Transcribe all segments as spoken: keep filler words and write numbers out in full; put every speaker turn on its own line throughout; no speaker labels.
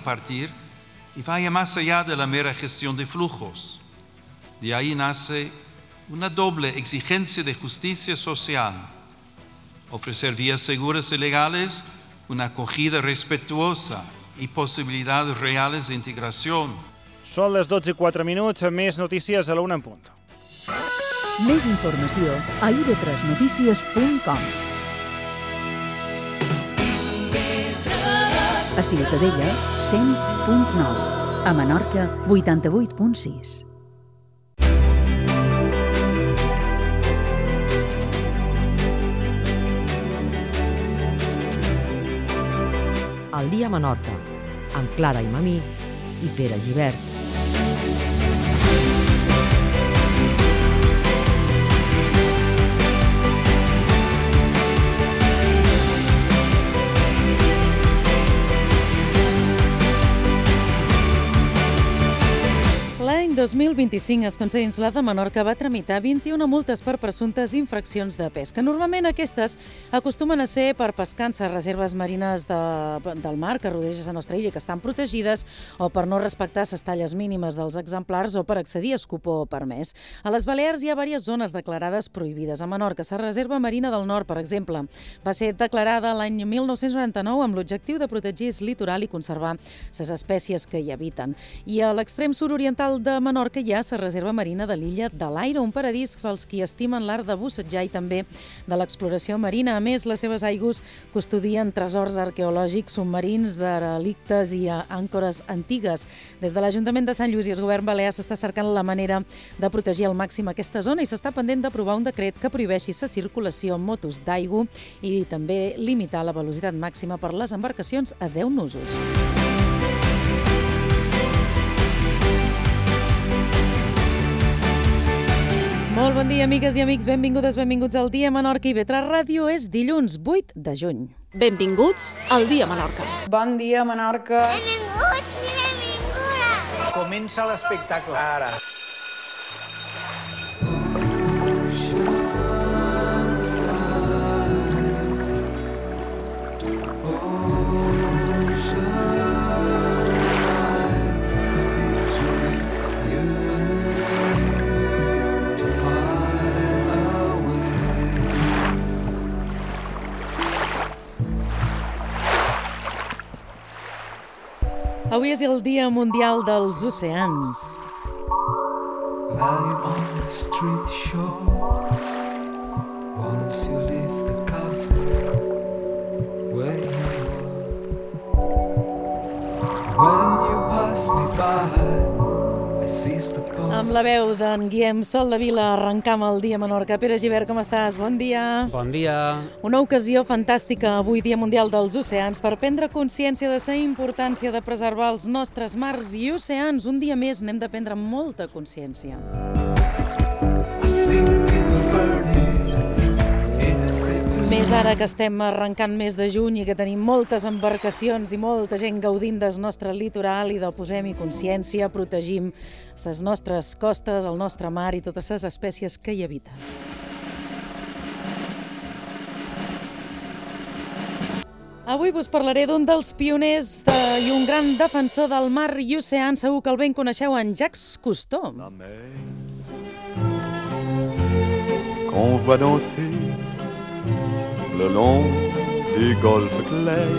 partir y vaya más allá de la mera gestión de flujos. De ahí nace una doble exigencia de justicia social: ofrecer vías seguras y legales, una acogida respetuosa i possibilitats reals d'integració.
Són les dotze i quatre minuts, més notícies a la una en punt.
Més informació a i be tres notícies punt com. A Ciutadella, cent punt nou. A Menorca, vuitanta-vuit punt sis.
El dia a Menorca, amb Clara i Mamí i Pere Gibert.
L'any dos mil vint-i-cinc, el Consell Insular de Menorca va tramitar vint-i-una multes per presumptes infraccions de pesca. Normalment aquestes acostumen a ser per pescar en reserves marines de, del mar que rodegen la nostra illa i que estan protegides, o per no respectar les talles mínimes dels exemplars, o per accedir a escopó permès. A les Balears hi ha diverses zones declarades prohibides. A Menorca, la Reserva Marina del Nord, per exemple, va ser declarada l'any mil nou-cents noranta-nou amb l'objectiu de protegir el litoral i conservar les espècies que hi habiten. I a l'extrem sud-oriental de Menorca hi ha la Reserva Marina de l'Illa de l'Aire, un paradís pels qui estimen l'art de bussejar i també de l'exploració marina. A més, les seves aigües custodien tresors arqueològics submarins, de relictes i àncores antigues. Des de l'Ajuntament de Sant Lluís i el Govern Balear s'està cercant la manera de protegir al màxim aquesta zona i s'està pendent d'aprovar un decret que prohibeixi la circulació amb motos d'aigua i també limitar la velocitat màxima per les embarcacions a deu nusos. Molt bon dia, amigues i amics. Benvingudes, benvinguts al Dia Menorca. i be tres Ràdio és dilluns vuit de juny.
Benvinguts al Dia Menorca.
Bon dia, Menorca.
Benvinguts i benvingudes.
Comença l'espectacle ara.
Avui és el Dia Mundial dels Oceans.
Lying on the street shore, once you leave the cafe where you were. When you pass me by, I seize the pulse.
Amb la veu d'en Guillem Soldevila arrencam el Dia Menorca. Pere Gibert, com estàs? Bon dia.
Bon dia.
Una ocasió fantàstica avui, Dia Mundial dels Oceans, per prendre consciència de la importància de preservar els nostres mars i oceans. Un dia més n'hem de prendre molta consciència. Més ara que estem arrencant mes de juny i que tenim moltes embarcacions i molta gent gaudint del nostre litoral, i de posem-hi consciència, protegim les nostres costes, el nostre mar i totes les espècies que hi habiten. Avui vos parlaré d'un dels pioners de, i un gran defensor del mar i oceà. Segur que el ben coneixeu, en Jacques Cousteau.
La mer qu'on voit danser le long du golfe clair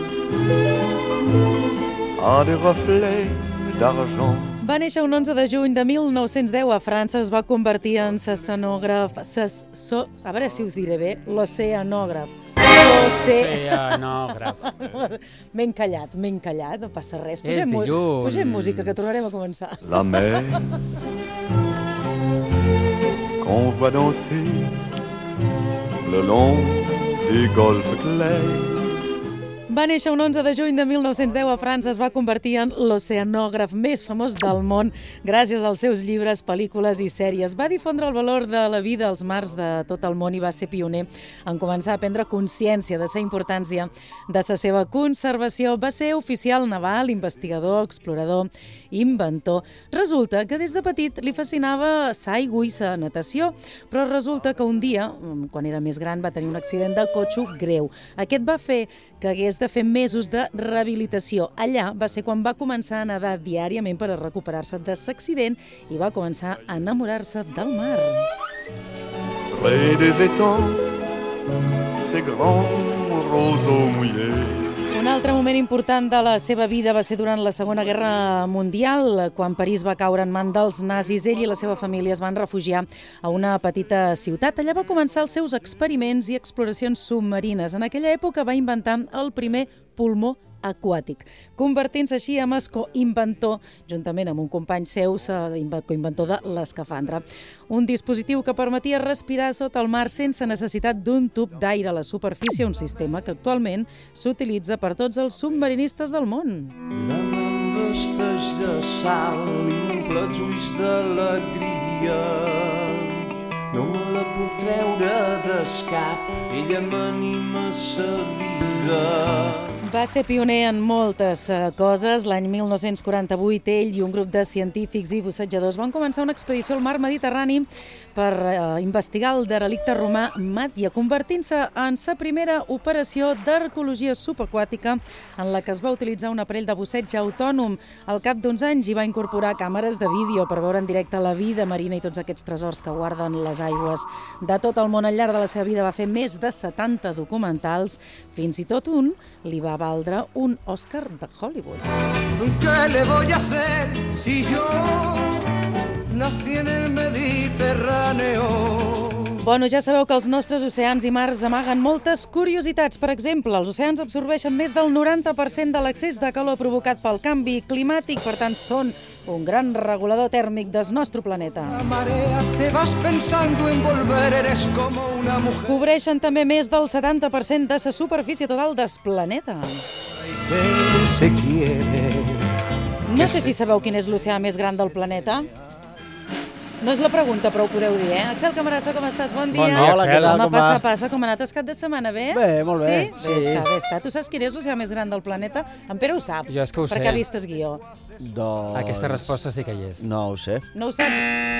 a des reflets d'argent.
Va néixer un onze de juny de mil nou-cents deu a França. Es va convertir en oceanògraf, ses, so, a veure si us diré bé, l'oceanògraf.
Oceanògraf.
M'he encallat, m'he encallat, no passa res.
És dilluns.
Posem música, que tornarem a començar.
La mer qu'on voit danser le long du golfe clair.
Va néixer un onze de juny de mil nou-cents deu a França. Es va convertir en l'oceanògraf més famós del món gràcies als seus llibres, pel·lícules i sèries. Va difondre el valor de la vida als mars de tot el món i va ser pioner en començar a prendre consciència de la importància de la seva conservació. Va ser oficial naval, investigador, explorador, inventor. Resulta que des de petit li fascinava l'aigua i la natació, però resulta que un dia, quan era més gran, va tenir un accident de cotxe greu. Aquest va fer que hagués de fer mesos de rehabilitació. Allà va ser quan va començar a nedar diàriament per a recuperar-se de l'accident i va començar a enamorar-se del mar.
Près des étangs, ces grands roseaux mouillés.
Un altre moment important de la seva vida va ser durant la Segona Guerra Mundial, quan París va caure en mans dels nazis. Ell i la seva família es van refugiar a una petita ciutat. Allà va començar els seus experiments i exploracions submarines. En aquella època va inventar el primer pulmó aquàtic, convertint-se així en coinventor, juntament amb un company seu, coinventor de l'escafandra. Un dispositiu que permetia respirar sota el mar sense necessitat d'un tub d'aire a la superfície, un sistema que actualment s'utilitza per tots els submarinistes del món.
La mà em vesteix de sal i m'omple els ulls d'alegria. No me la puc treure d'escap, ella m'anima sa vida.
Va ser pioner en moltes coses. L'any mil nou-cents quaranta-vuit, ell i un grup de científics i bussejadors van començar una expedició al mar Mediterrani per eh, investigar el derelicte romà Màdia, convertint-se en la primera operació d'arqueologia subaquàtica en la que es va utilitzar un aparell de busseig autònom. Al cap d'uns anys hi va incorporar càmeres de vídeo per veure en directe la vida marina i tots aquests tresors que guarden les aigües de tot el món. Al llarg de la seva vida va fer més de setanta documentals, fins i tot un li va valdre un Òscar de Hollywood.
¿Qué le voy a hacer si yo nací en el Mediterráneo?
Bueno, ja sabeu que els nostres oceans i mars amaguen moltes curiositats. Per exemple, els oceans absorbeixen més del noranta per cent de l'excés de calor provocat pel canvi climàtic, per tant, són un gran regulador tèrmic del nostre planeta.
La marea te vas pensando en volver, eres como una mujer.
Cobreixen també més del setanta per cent de la superfície total del planeta.
Que se quiere.
No sé si sabeu quin és l'oceà més gran del planeta. No és la pregunta, però ho podeu dir, eh? Axel Camarasa, com estàs? Bon dia.
Bon dia, Axel.
Home, passa, passa. Com ha anat el cap de setmana? Bé?
Bé, molt bé.
Sí? Bé està, bé està. Tu saps quin és l'oceà més gran del planeta? En Pere ho sap,
Jo és que ho sé.
perquè ha vist el guió.
Doncs...
Aquesta resposta sí que hi és.
No ho sé.
No ho saps?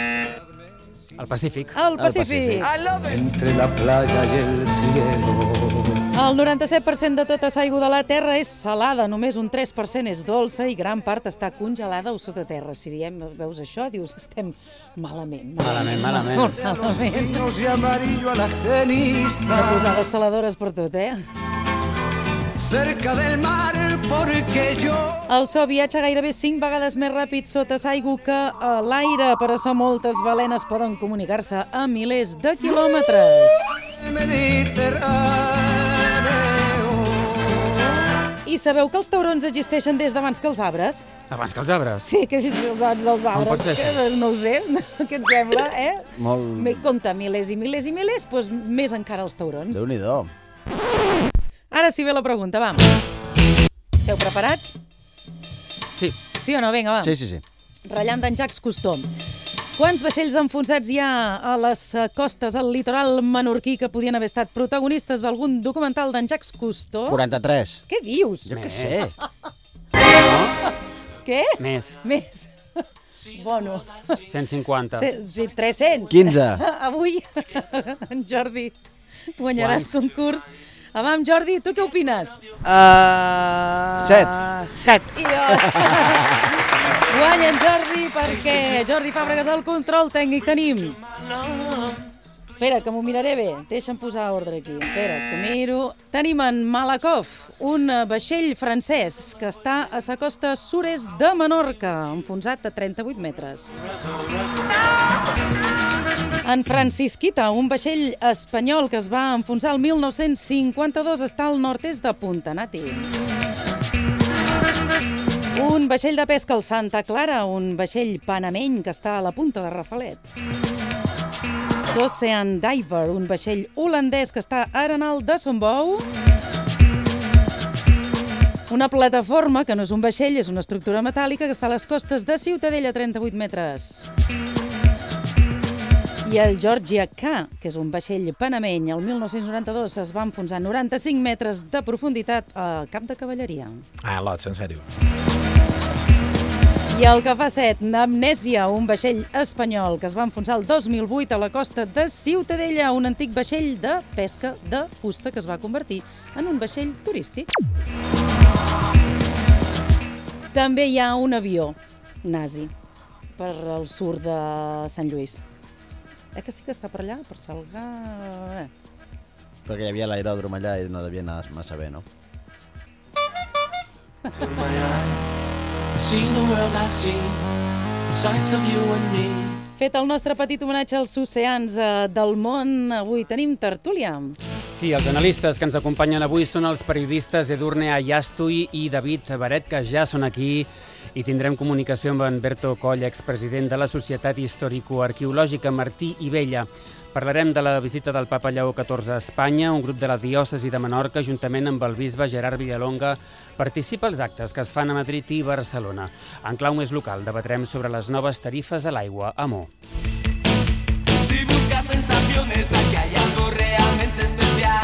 El Pacífic.
El Pacífic.
Entre la playa i el cielo.
El noranta-set per cent de tota l'aigua de la Terra és salada, només un tres per cent és dolça i gran part està congelada o sota terra. Si diem, veus això, dius que estem malament.
Malament, malament.
Molt malament.
Niños y amarillo a la genista.
De posar les saladores per tot, eh?
Cerca del mar porque yo.
El so viatja gairebé cinc vegades més ràpid sota l'aigua que a l'aire. Per això moltes balenes poden comunicar-se a milers de quilòmetres. I sabeu que els taurons existeixen des d'abans que els arbres?
Abans que els arbres?
Sí, que és abans dels arbres.
pot ser això?
Que no ho sé, què et sembla, eh?
Molt...
Me compta milers i milers i milers, doncs més encara els taurons.
Déu-n'hi-do.
Ara sí ve la pregunta, va. Esteu preparats?
Sí.
Sí o no? Vinga, va.
Sí, sí, sí.
Ratllant d'en Jacques Cousteau. Quants vaixells enfonsats hi ha a les costes, al litoral menorquí, que podien haver estat protagonistes d'algun documental d'en Jacques Cousteau?
quaranta-tres.
Què dius?
Jo què sé.
Què?
Més.
Més. Bueno.
cent cinquanta.
Sí, tres-cents.
quinze.
Avui, en Jordi, guanyaràs concurs. Avam, Jordi, tu què opines?
Uh... Set.
Set. I jo... Guanya en Jordi perquè Jordi Fàbregas al control tècnic tenim. Espera, que m'ho miraré bé. Deixa'm posar ordre aquí. Espera, que miro. Tenim en Malakoff, un vaixell francès que està a la costa sud-est de Menorca, enfonsat a trenta-vuit metres. En Francisquita, un vaixell espanyol que es va enfonsar el mil nou-cents cinquanta-dos, està al nord-est de Puntanati. Un vaixell de pesca al Santa Clara, un vaixell panameny que està a la punta de Rafalet. S'Ocean Diver, un vaixell holandès que està a Arenal de Sombou. Una plataforma, que no és un vaixell, és una estructura metàl·lica que està a les costes de Ciutadella, a trenta-vuit metres. I el Georgia K, que és un vaixell panameny, el mil nou-cents noranta-dos es va enfonsar a noranta-cinc metres de profunditat a Cap de Cavalleria.
Ah, lots, en sèrio.
I el que fa set, Amnèsia, un vaixell espanyol que es va enfonsar el dos mil vuit a la costa de Ciutadella, un antic vaixell de pesca de fusta que es va convertir en un vaixell turístic. També hi ha un avió nazi per al sud de Sant Lluís. Eh que sí que està per allà, per Salgar... Eh.
Perquè hi havia l'aeròdrom allà i no devia anar massa bé, no?
Fet el nostre petit homenatge als oceans eh, del món, avui tenim tertúlia.
Sí, els analistes que ens acompanyen avui són els periodistes Edurne Ayastui i David Baret, que ja són aquí, i tindrem comunicació amb en Berto Coll, expresident de la Societat Històrico-Arqueològica Martí i Vella. Parlarem de la visita del papa Lleó catorze a Espanya. Un grup de la diòcesi de Menorca, juntament amb el bisbe Gerard Villalonga, participa als actes que es fan a Madrid i Barcelona. En clau més local, debatrem sobre les noves tarifes de l'aigua a Mo.
Si buscas sensaciones, aquí hay algo realmente especial.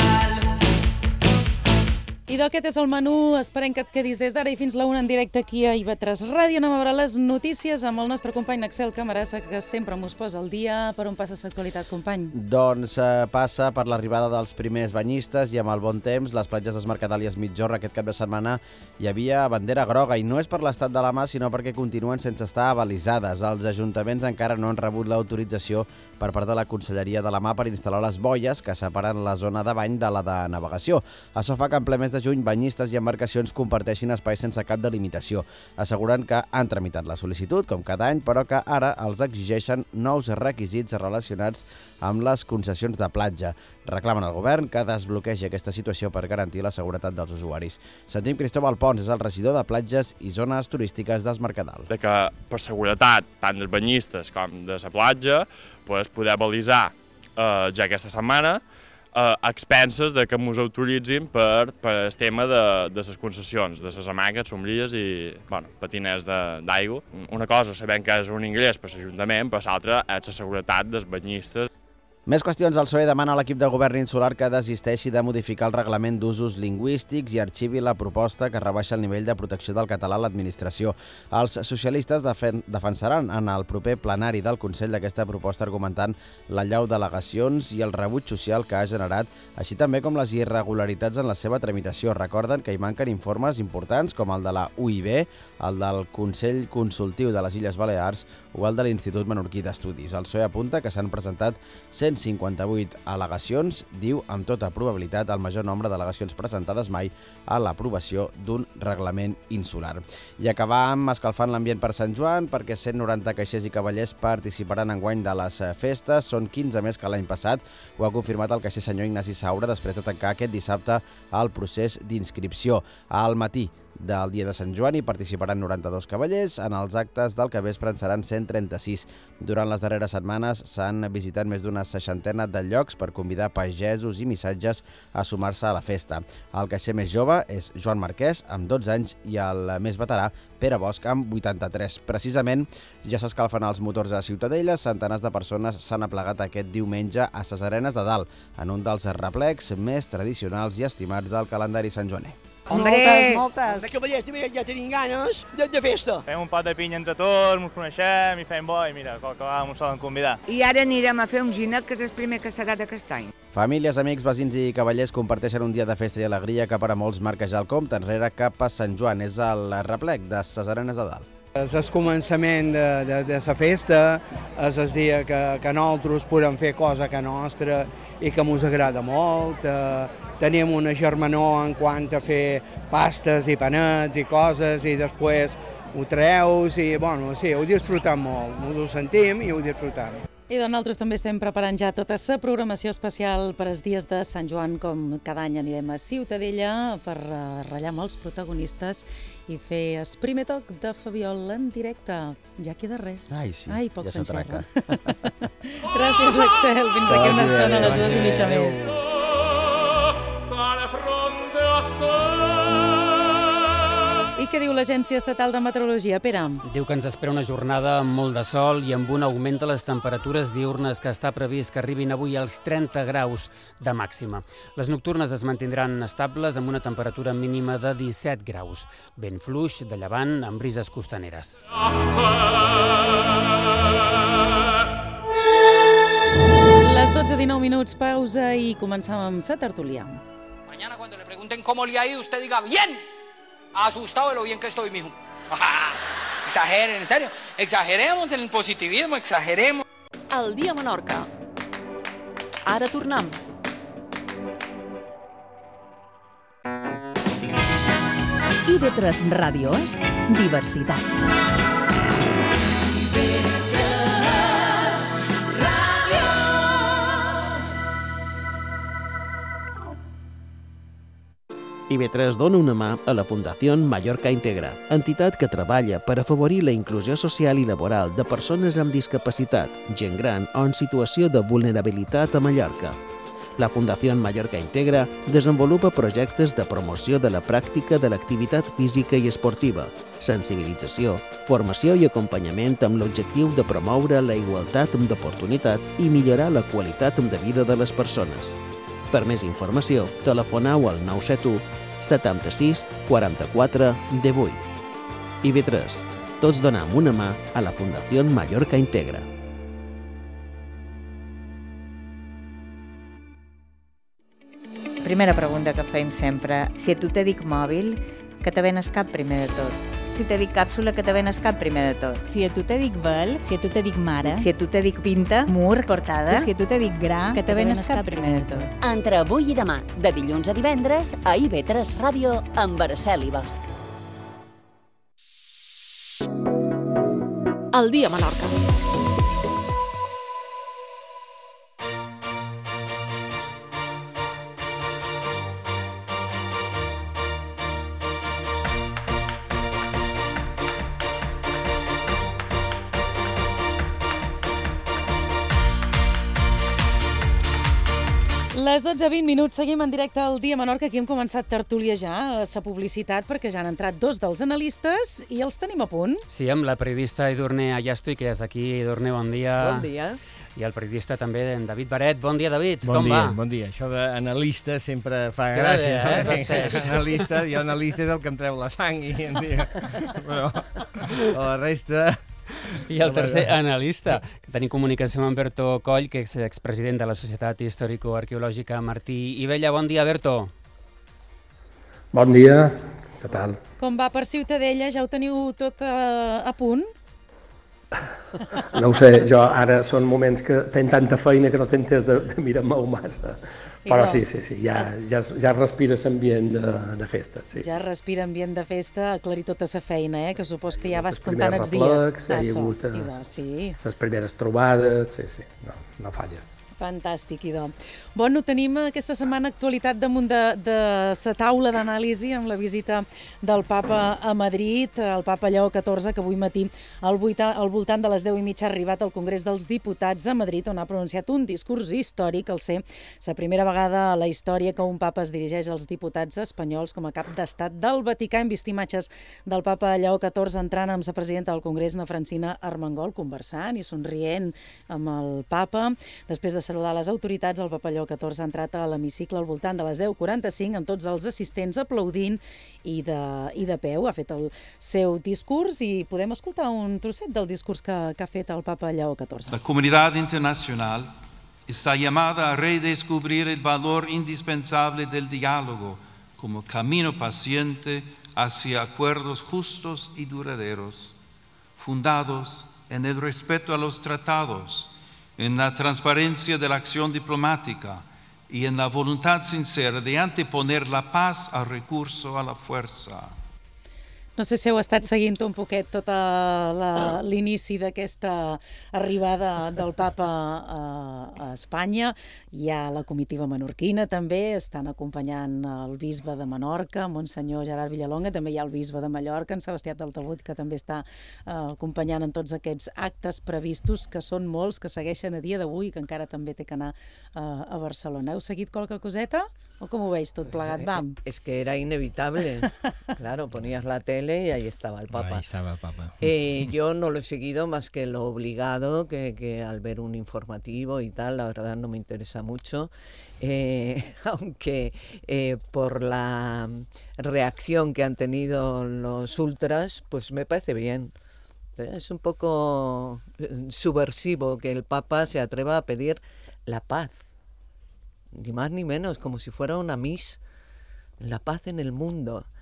I d'aquest és el menú. Esperem que et quedis des d'ara i fins la una en directe aquí a I V tres Ràdio. Anem a veure les notícies amb el nostre company Axel Camarasa, que sempre mos posa al dia. Per on passa l'actualitat, company?
Doncs eh, passa per l'arribada dels primers banyistes i amb el bon temps, les platges d'Es Mercadal i Es Migjorn aquest cap de setmana hi havia bandera groga, i no és per l'estat de la mà, sinó perquè continuen sense estar avalisades. Els ajuntaments encara no han rebut l'autorització per part de la Conselleria de la Mar per instal·lar les boies que separen la zona de bany de la de navegació. Això fa que en ple mes de juny banyistes i embarcacions comparteixin espais sense cap delimitació, assegurant que han tramitat la sol·licitud, com cada any, però que ara els exigeixen nous requisits relacionats amb les concessions de platja. Reclamen al govern que desbloquegi aquesta situació per garantir la seguretat dels usuaris. Sentim Cristóbal Pons, és el regidor de platges i zones turístiques d'Es Mercadal.
De que per seguretat, tant dels banyistes com de la platja, pues, poder balisar eh, ja aquesta setmana a expenses de que ens autoritzin per, per el tema de, de les concessions, de les hamaques, sombrilles i bueno, patiners d'aigua. Una cosa sabem que és un ingrés per l'Ajuntament, però l'altra és la seguretat dels banyistes.
Més qüestions. El P S O E demana a l'equip de govern insular que desisteixi de modificar el reglament d'usos lingüístics i arxivi la proposta que rebaixa el nivell de protecció del català a l'administració. Els socialistes defen defensaran en el proper plenari del Consell d'aquesta proposta, argumentant l'allau d'al·legacions i el rebuig social que ha generat, així també com les irregularitats en la seva tramitació. Recorden que hi manquen informes importants com el de la U I B, el del Consell Consultiu de les Illes Balears o el de l'Institut Menorquí d'Estudis. El P S O E apunta que s'han presentat cent cinquanta-vuit al·legacions, diu amb tota probabilitat el major nombre d'al·legacions presentades mai a l'aprovació d'un reglament insular. I acabam escalfant l'ambient per Sant Joan, perquè cent noranta caixers i cavallers participaran enguany de les festes, són quinze més que l'any passat, ho ha confirmat el caixer senyor Ignasi Saura després de tancar aquest dissabte el procés d'inscripció. Al matí del dia de Sant Joan hi participaran noranta-dos cavallers, en els actes del capvespre en seran cent trenta-sis. Durant les darreres setmanes s'han visitat més d'una seixantena de llocs per convidar pagesos i missatges a sumar-se a la festa. El caixer més jove és Joan Marquès, amb dotze anys, i el més veterà, Pere Bosch, amb vuitanta-tres. Precisament, ja s'escalfen els motors a Ciutadella, centenars de persones s'han aplegat aquest diumenge a ses Arenes de Dalt, en un dels replecs més tradicionals i estimats del calendari santjoaner.
Hombre! Moltes, moltes!
De cavallers també ja tenim ganes de, de festa.
Fem un pot de pinya entre tots, ens coneixem i fem bo, i mira, qualque vegada ens solen convidar.
I ara anirem a fer un ginac, que és el primer que serà d'aquest any.
Famílies, amics, veïns i cavallers comparteixen un dia de festa i alegria que per a molts marca ja el compte enrere cap a Sant Joan. És el replec de ses Arenes de Dalt.
És el començament de, de, de la festa, és el dia que, que nosaltres podem fer cosa que nostra i que ens agrada molt. Eh, tenim una germanor en quant a fer pastes i panets i coses, i després ho treus i, bueno, sí, ho disfrutem molt, ens ho sentim i ho disfrutem.
I doncs nosaltres també estem preparant ja tota la programació especial per als dies de Sant Joan, com cada any anirem a Ciutadella per ratllar amb els protagonistes i fer el primer toc de Fabiol en directe. Ja queda res.
Ai, sí,
Ai, poc
ja
s'enxerra. Gràcies, Axel. Fins aquí una estona, a les dues i mitja més. I què diu l'Agència Estatal de Meteorologia, Pere?
Diu que ens espera una jornada amb molt de sol i amb un augment de les temperatures diürnes que està previst que arribin avui als trenta graus de màxima. Les nocturnes es mantindran estables amb una temperatura mínima de disset graus. Vent fluix de llevant amb brises costaneres.
Les dotze i dinou minuts, pausa i començam amb la tertúlia.
Mañana cuando le pregunten cómo le ha ido, usted diga ¡bien! Asustado de lo bien que estoy, mijo.
Exageren, en serio. Exageremos en el positivismo, exageremos.
El dia a Menorca. Ara tornem.
I V tres Ràdio és diversitat.
I V tres dona una mà a la Fundació Mallorca Integra, entitat que treballa per afavorir la inclusió social i laboral de persones amb discapacitat, gent gran o en situació de vulnerabilitat a Mallorca. La Fundació Mallorca Integra desenvolupa projectes de promoció de la pràctica de l'activitat física i esportiva, sensibilització, formació i acompanyament amb l'objectiu de promoure la igualtat d'oportunitats i millorar la qualitat de vida de les persones. Per més informació, telefoneu al nou set u setanta-sis quaranta-quatre divuit. I V tres. Tots donem una mà a la Fundació Mallorca Integra.
Primera pregunta que feim sempre. Si a tu te dic mòbil, que te ven el cap primer de tot? Si te dic càpsula, que te ven el cap primer de tot?
Si a tu te dic vel, si a tu te dic mare,
si a tu te dic pinta,
mur, portada, si a tu te dic gra, que te ven el cap primer de tot.
Entre avui i demà, de dilluns a divendres, a I V tres Ràdio, amb Araceli Bosch.
El dia a Menorca.
Les dotze i vint minuts, seguim en directe al Dia Menorca. Aquí hem començat tertúlia ja, a sa publicitat, perquè ja han entrat dos dels analistes i els tenim a punt.
Sí, amb la periodista Edurne Ayastui, que és aquí. Edurne, bon dia.
Bon dia.
I el periodista també, en David Baret. Bon dia, David.
Bon
Com
dia,
va?
bon dia. Això d'analista sempre fa
Queda
gràcia.
bé, eh?
eh? Analista, jo analista és el que em treu la sang i em diu... Però la resta...
I el tercer analista, que tenim comunicació amb en Berto Coll, que és expresident de la Societat Històrico-Arqueològica Martí i Vella. Bon dia, Berto.
Bon dia, què tal?
Com va per Ciutadella? Ja ho teniu tot a, a punt?
No ho sé, jo ara són moments que tenc tanta feina que no tenc temps de, de mirar-me-ho massa. Però sí, sí, sí, ja, ja, ja respira l'ambient de, de festa. Sí,
ja
sí.
respira ambient de festa, aclarir tota la feina, eh? Que supos que ja vas comptant els
dies.
Reflex,
hi ha hagut les sí. primeres trobades, sí, sí, no, no falla.
Fantàstic, idò. Bueno, tenim aquesta setmana actualitat damunt de, de sa taula d'anàlisi amb la visita del papa a Madrid, el papa Lleó catorze, que avui matí al, vuita, al voltant de les deu i mitja ha arribat al Congrés dels Diputats a Madrid, on ha pronunciat un discurs històric, al ser la primera vegada a la història que un papa es dirigeix als diputats espanyols com a cap d'estat del Vaticà. Hem vist imatges del papa Lleó catorze entrant amb la presidenta del Congrés, na Francina Armengol, conversant i somrient amb el papa. Després de saludar les autoritats, el papa Lleó catorze ha entrat a l'hemicicle al voltant de les deu quaranta-cinc amb tots els assistents aplaudint i de, i de peu. Ha fet el seu discurs i podem escoltar un trosset del discurs que, que ha fet el papa Lleó catorze.
La comunidad internacional está llamada a redescubrir el valor indispensable del diálogo como camino paciente hacia acuerdos justos y duraderos, fundados en el respeto a los tratados, en la transparencia de la acción diplomática y en la voluntad sincera de anteponer la paz al recurso a la fuerza.
No sé si heu estat seguint un poquet tot l'inici d'aquesta arribada del papa a, a Espanya. Hi ha la comitiva menorquina també, estan acompanyant el bisbe de Menorca, Monsenyor Gerard Villalonga, també hi ha el bisbe de Mallorca, en Sebastià Taltabut, que també està uh, acompanyant en tots aquests actes previstos, que són molts, que segueixen a dia d'avui, que encara també té que anar uh, a Barcelona. Heu seguit qualque coseta? ¿O cómo veis todo plagado? Bam.
Es que era inevitable. Claro, ponías la tele y ahí estaba el Papa.
Ahí estaba el Papa.
Eh, yo no lo he seguido más que lo obligado, que, que al ver un informativo y tal, la verdad no me interesa mucho. Eh, aunque eh, por la reacción que han tenido los ultras, pues me parece bien. Es un poco subversivo que el Papa se atreva a pedir la paz. Ni más ni menos, como si fuera una miss, la paz en el mundo.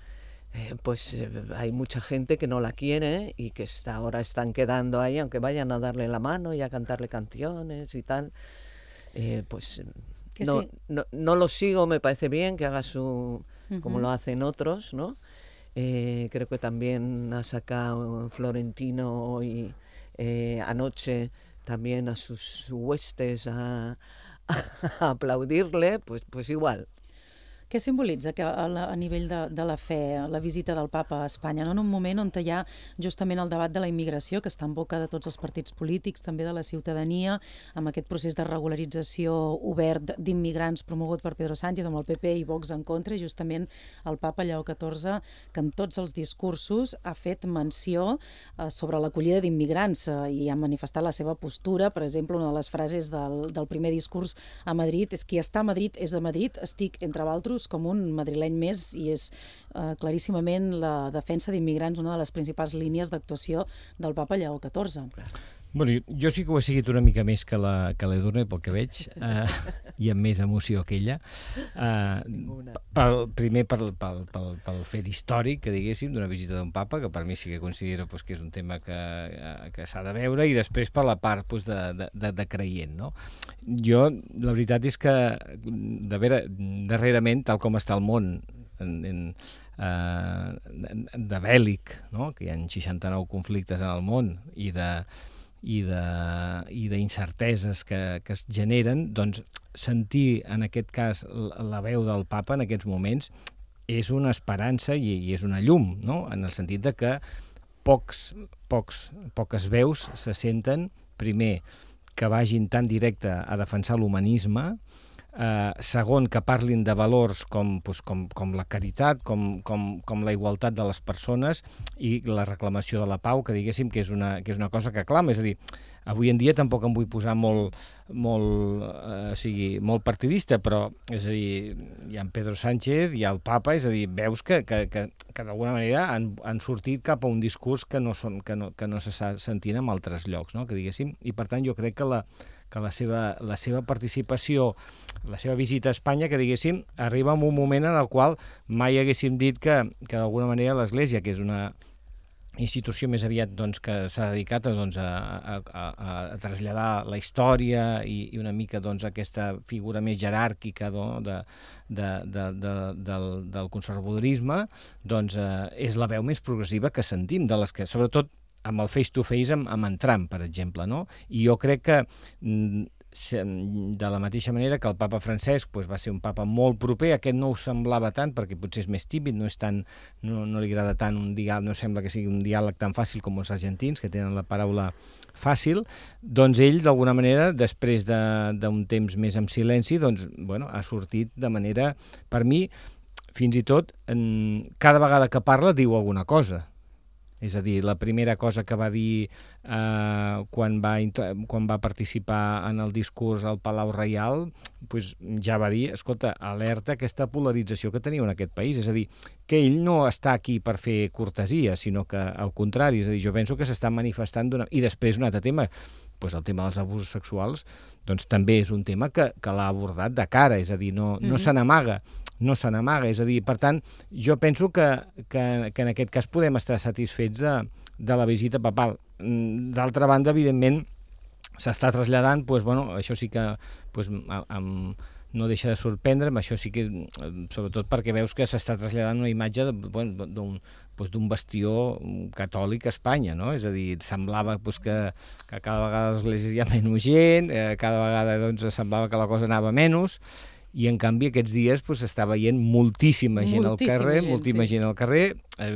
eh, pues eh, hay mucha gente que no la quiere y que está, ahora están quedando ahí, aunque vayan a darle la mano y a cantarle canciones y tal, eh, pues
Que
no,
sí.
no, no lo sigo, me parece bien que haga su, como
Ujú.
lo hacen otros, ¿no? Eh, creo que también ha sacado Florentino hoy, eh, anoche, también a sus huestes a, a aplaudirle, pues, pues igual.
Què simbolitza que a, la, a nivell de, de la fe, la visita del papa a Espanya, no? En un moment on hi ha justament el debat de la immigració, que està en boca de tots els partits polítics, també de la ciutadania, amb aquest procés de regularització obert d'immigrants promogut per Pedro Sánchez, amb el P P i Vox en contra, i justament el papa Lleó catorze, que en tots els discursos ha fet menció eh, sobre l'acollida d'immigrants eh, i ha manifestat la seva postura. Per exemple, una de les frases del, del primer discurs a Madrid és: qui està a Madrid és de Madrid, estic, entre d'altres, com un madrileny més, i és eh, claríssimament la defensa d'immigrants una de les principals línies d'actuació del papa Lleó catorze.
Bueno, jo sí que ho he seguit una mica més que la que l'Edurne, pel que veig, eh, i amb més emoció que ella. Eh, pel, primer pel, pel, pel, pel fet històric, que diguéssim, d'una visita d'un papa, que per mi sí que considero pues, que és un tema que, que s'ha de veure, i després per la part pues, de, de, de, de creient, no? Jo, la veritat és que de vera, darrerament, tal com està el món, en, en, eh, de bèl·lic, no? Que hi ha seixanta-nou conflictes en el món, i de i d'incerteses que, que es generen, doncs sentir en aquest cas la, la veu del papa en aquests moments és una esperança i, i és una llum, no? En el sentit de que pocs, pocs, poques veus se senten, primer, que vagin tan directe a defensar l'humanisme, eh, segon, que parlin de valors com, doncs, com, com la caritat, com, com, com la igualtat de les persones i la reclamació de la pau, que diguéssim que és una, que és una cosa que clama. És a dir, avui en dia tampoc em vull posar molt, molt, eh, o sigui, molt partidista, però és a dir, hi ha en Pedro Sánchez, hi ha el papa, és a dir, veus que, que, que, que d'alguna manera han, han sortit cap a un discurs que no, són, que no, que no se sentint en altres llocs, no? Que diguéssim, i per tant jo crec que la, que la seva, la seva participació, la seva visita a Espanya, que diguéssim, arriba en un moment en el qual mai haguéssim dit que, que d'alguna manera l'Església, que és una institució més aviat doncs, que s'ha dedicat a, doncs, a, a, a, a traslladar la història i, i una mica doncs, aquesta figura més jeràrquica no? de, de, de, de, del, del conservadorisme, doncs, eh, és la veu més progressiva que sentim, de les que, sobretot, amb el face-to-face amb, amb en Trump, per exemple, no? I jo crec que de la mateixa manera que el papa Francesc pues, va ser un papa molt proper, aquest no ho semblava tant perquè potser és més tímid, no, és tan, no, no li agrada tant un diàleg, no sembla que sigui un diàleg tan fàcil com els argentins, que tenen la paraula fàcil, doncs ell, d'alguna manera, després d'un de, temps més en silenci, doncs, bueno, ha sortit de manera, per mi, fins i tot, en, cada vegada que parla diu alguna cosa. És a dir, la primera cosa que va dir eh, quan, va, quan va participar en el discurs al Palau Reial, pues ja va dir, escolta, alerta aquesta polarització que teniu en aquest país. És a dir, que ell no està aquí per fer cortesia, sinó que al contrari, és a dir, jo penso que s'està manifestant... I després un altre tema, pues el tema dels abusos sexuals, doncs també és un tema que, que l'ha abordat de cara, és a dir, no, no mm-hmm. se n'amaga. no se n'amaga, és a dir, per tant, jo penso que, que, que en aquest cas podem estar satisfets de, de la visita papal. D'altra banda, evidentment, s'està traslladant, doncs, bueno, això sí que doncs, amb, no deixa de sorprendre'm, això sí que, sobretot perquè veus que s'està traslladant una imatge d'un bueno, d'un bastió catòlic a Espanya, no? És a dir, semblava doncs, que, que cada vegada a l'església hi ha menys gent, eh, cada vegada doncs, semblava que la cosa anava menys, i en canvi aquests dies s'està pues, veient moltíssima gent moltíssima al carrer, gent, moltíssima sí. gent al carrer, eh,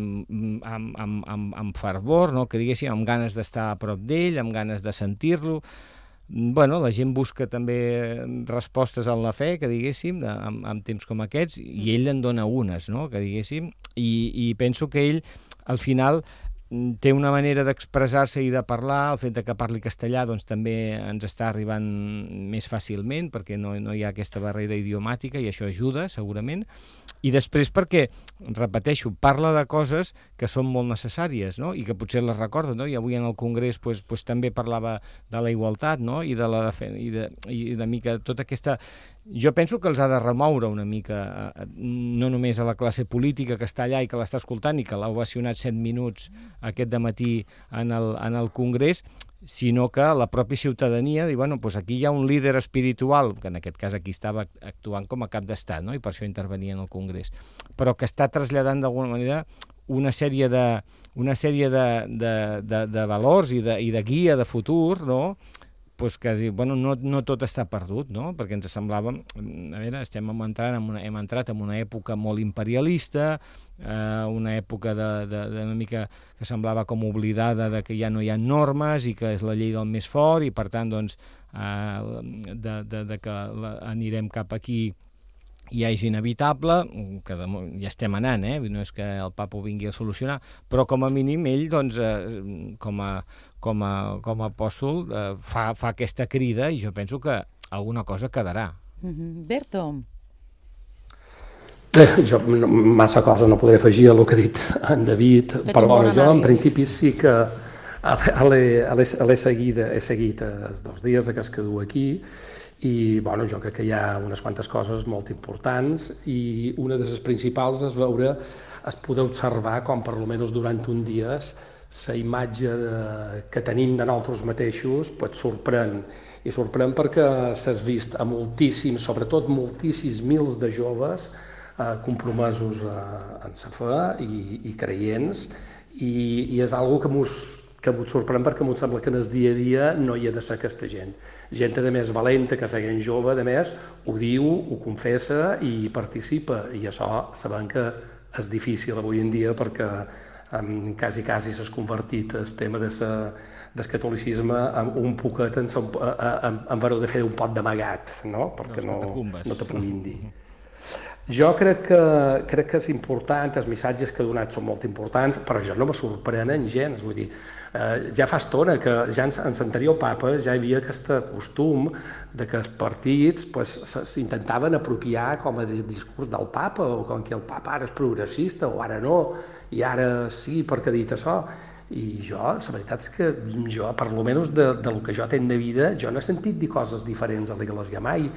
amb, amb, amb, amb fervor, no? Que diguéssim, amb ganes d'estar a prop d'ell, amb ganes de sentir-lo. Bueno, la gent busca també respostes en la fe, que diguéssim, de, en, en temps com aquests, i ell en dona unes, no? Que diguéssim, i, i penso que ell, al final, té una manera d'expressar-se i de parlar, el fet de que parli castellà doncs, també ens està arribant més fàcilment, perquè no, no hi ha aquesta barrera idiomàtica i això ajuda, segurament, i després perquè, repeteixo, parla de coses que són molt necessàries, no? I que potser les recorda, no? I avui en el Congrés pues, pues, també parlava de la igualtat, no? I de la i de, i de mica tota aquesta... jo penso que els ha de remoure una mica, no només a la classe política que està allà i que l'està escoltant i que l'ha ovacionat set minuts aquest dematí en el, en el Congrés, sinó que la pròpia ciutadania diu, bueno, doncs aquí hi ha un líder espiritual, que en aquest cas aquí estava actuant com a cap d'estat, no? I per això intervenia en el Congrés, però que està traslladant d'alguna manera una sèrie de, una sèrie de, de, de, de valors i de, i de guia de futur, no?, pues que bueno, no, no tot està perdut, no? Perquè ens semblava, a veure, estem entrant en una, hem entrat en una època molt imperialista, eh, una època de, de, de una mica que semblava com oblidada de que ja no hi ha normes i que és la llei del més fort i per tant doncs, eh, de, de, de que la, anirem cap aquí ja és inevitable, que ja estem anant, eh? No és que el papa ho vingui a solucionar, però com a mínim ell, doncs, eh, com, a, com, a, com a apòstol, eh, fa, fa aquesta crida i jo penso que alguna cosa quedarà.
Mm-hmm. Berto?
Eh, jo no, massa cosa no podré afegir a el que ha dit en David,
Fet
però
bon
bueno, jo en
anàlisi.
principi sí que l'he seguit, he seguit els dos dies que es quedo aquí i bueno, jo crec que hi ha unes quantes coses molt importants i una de les principals és veure, es poder observar com per almenys durant un dia la imatge de, que tenim de nosaltres mateixos pues, sorprèn, i sorprèn perquè s'has vist a moltíssims, sobretot moltíssims mils de joves eh, compromesos eh, en sa fe i, i creients i, i és algo que mos que m'ho sorprèn perquè m'ho sembla que en el dia a dia no hi ha de ser aquesta gent. Gent, a més, valenta, que segueix jove, a més, ho diu, ho confessa i participa. I això sabem que és difícil avui en dia perquè um, quasi, quasi s'ha convertit el tema de sa, del catolicisme en un poquet en, en, en veró de fer un pot d'amagat, no? Perquè no, no te puguin dir. Jo crec que, crec que és important, els missatges que ha donat són molt importants, però jo no me sorprenen gens, vull dir, eh, ja fa estona que ja en, en l'anterior papa ja hi havia aquest costum de que els partits pues, s'intentaven apropiar com a discurs del papa, o com que el papa ara és progressista, o ara no, i ara sí perquè ha dit això. I jo, la veritat és que jo, per almenys de, de lo que jo tenc de vida, jo no he sentit dir coses diferents a l'Església mai.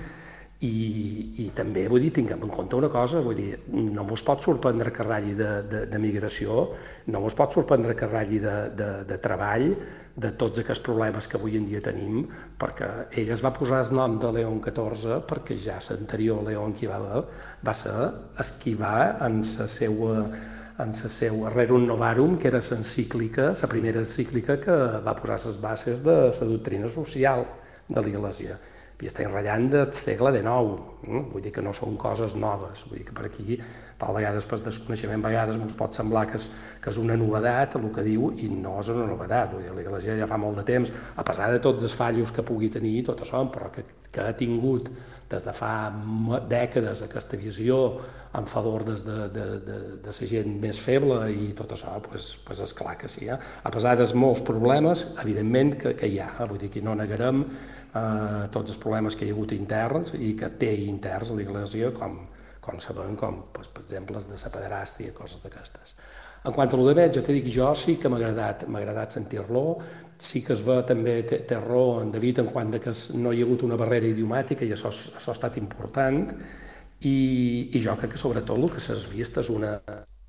I, i també, vull dir, tinguem en compte una cosa, vull dir, no mos pot sorprendre que ratlli de, de, de migració, no mos pot sorprendre que ratlli de, de, de treball, de tots aquests problemes que avui en dia tenim, perquè ell es va posar el nom de León catorze perquè ja l'anterior León que hi va haver va ser esquivar en la seva, en la seva Rerum Novarum, que era l'encíclica, la primera encíclica que va posar les bases de la doctrina social de l'Església. I estem ratllant del segle dinou, eh? Vull dir que no són coses noves, vull dir que per aquí, tal vegades per desconeixement, vegades ens pot semblar que és, que és una novedat el que diu i no és una novetat, vull dir, l'Església ja fa molt de temps, a pesar de tots els fallos que pugui tenir i tot això, però que, que ha tingut des de fa dècades aquesta visió en favor des de, de, de, de la gent més feble i tot això, pues, pues és clar que sí. Eh? A pesar dels molts problemes, evidentment que, que hi ha, vull dir que no negarem Uh, tots els problemes que hi ha hagut interns i que té interns a l'Església, com, com sabem, com pues, per exemple els de la pederàstia i coses d'aquestes. En quant a lo de veig, jo t'he dit que jo sí que m'ha agradat, m'ha agradat sentir-lo, sí que es ve també, té, té raó en David en quant que no hi ha hagut una barrera idiomàtica i això, això ha estat important i, i jo crec que sobretot el que s'ha vist és una...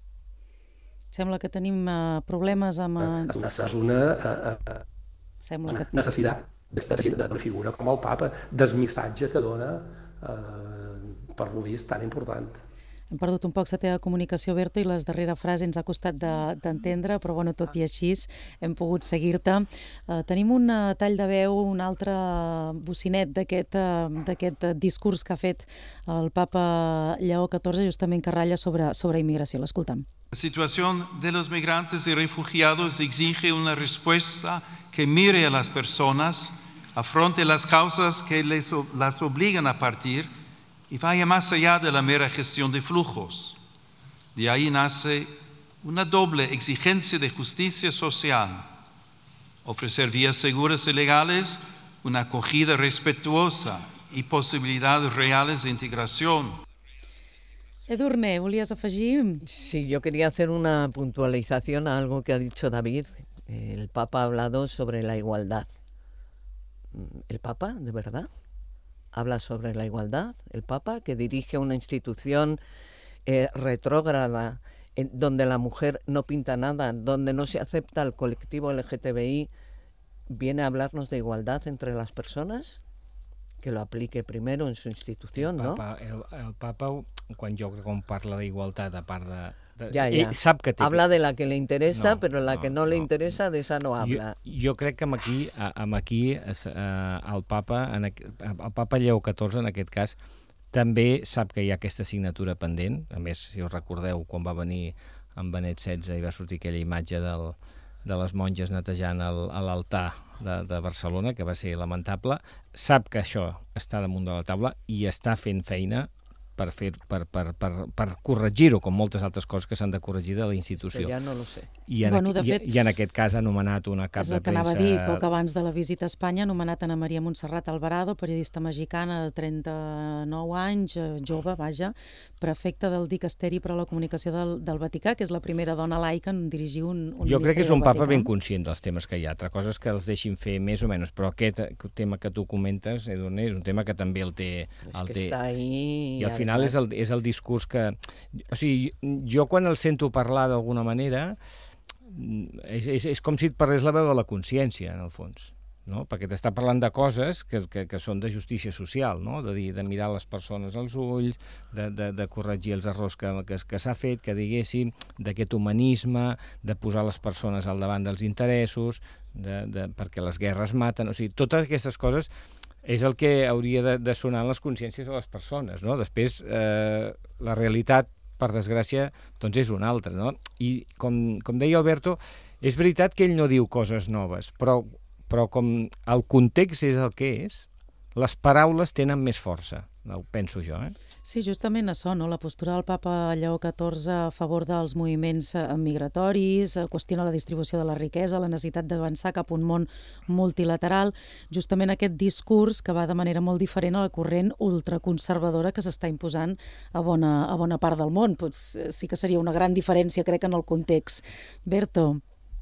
Sembla que tenim uh, problemes amb... Uh...
És una, uh, uh,
Sembla
una
que...
necessitat de la figura com el papa, del missatge que dona eh, per lo vist tan important.
Hem perdut un poc la teva comunicació, Berto, i les darrera frase ens ha costat d'entendre, però bueno, tot i així hem pogut seguir-te. Uh, tenim un uh, tall de veu, un altre bocinet d'aquest uh, discurs que ha fet el papa Lleó catorze, justament que ratlla sobre, sobre immigració. L'escoltem.
La situación de los migrantes y refugiados exige una respuesta que mire a las personas, afronte las causas que les, las obligan a partir y vaya más allá de la mera gestión de flujos. De ahí nace una doble exigencia de justicia social, ofrecer vías seguras y legales, una acogida respetuosa y posibilidades reales de integración.
Edurne, ¿volías afegir?
Sí, yo quería hacer una puntualización a algo que ha dicho David. El Papa ha hablado sobre la igualdad. ¿El Papa, de verdad? habla sobre la igualdad, el Papa, que dirige una institución eh, retrógrada, en donde la mujer no pinta nada, donde no se acepta el colectivo L G T B I, viene a hablarnos de igualdad entre las personas, que lo aplique primero en su institución,
el Papa,
¿no?
El, el Papa, quan jo crec que parla d'igualtat, a part de... de
ya, ya.
Ell sap que té...
Habla de la que le interesa,
no,
pero la
no,
que no le
no.
interesa, de esa no habla.
Jo, jo crec que amb aquí, amb aquí eh, el Papa, en, el Papa Lleó catorze, en aquest cas, també sap que hi ha aquesta assignatura pendent. A més, si us recordeu, quan va venir en Benet setze i va sortir aquella imatge del, de les monges netejant el, a l'altar de, de Barcelona, que va ser lamentable, sap que això està damunt de la taula i està fent feina per, fer, per, per, per, per corregir-ho, com moltes altres coses que s'han de corregir de la institució.
Ja no lo sé.
I en,
Bueno, de
i,
fet,
I en aquest cas ha nomenat una cap
és
de
el que
premsa...
anava a dir, poc abans de la visita a Espanya, ha nomenat Ana Maria Montserrat Alvarado, periodista mexicana de trenta-nou anys, eh, jove, vaja, prefecta del Dicasteri per a la Comunicació del, del Vaticà, que és la primera dona laica en dirigir un, un
Jo crec que és un papa ben
Vaticà.
conscient dels temes que hi ha. Altra cosa és que els deixin fer més o menys, però aquest tema que tu comentes, Edurne, és un tema que també el té... El
que
té.
està ahí...
I al final és el, és el discurs que... O sigui, jo quan el sento parlar d'alguna manera, és, és, és com si et parlés la veu de la consciència, en el fons. No? Perquè t'està parlant de coses que, que, que són de justícia social, no? de, dir, de mirar les persones als ulls, de, de, de corregir els errors que, que, que s'ha fet, que diguéssim, d'aquest humanisme, de posar les persones al davant dels interessos, de, de, perquè les guerres maten, o sigui, totes aquestes coses és el que hauria de, de sonar en les consciències de les persones, no? Després, eh, la realitat, per desgràcia, doncs és una altra, no? I com, com deia Alberto, és veritat que ell no diu coses noves, però, però com el context és el que és, les paraules tenen més força, ho penso jo, eh?
Sí, justament això, no? La postura del papa Lleó catorze a favor dels moviments migratoris, qüestiona la distribució de la riquesa, la necessitat d'avançar cap a un món multilateral, justament aquest discurs que va de manera molt diferent a la corrent ultraconservadora que s'està imposant a bona, a bona part del món. Pues sí que seria una gran diferència, crec, en el context. Berto.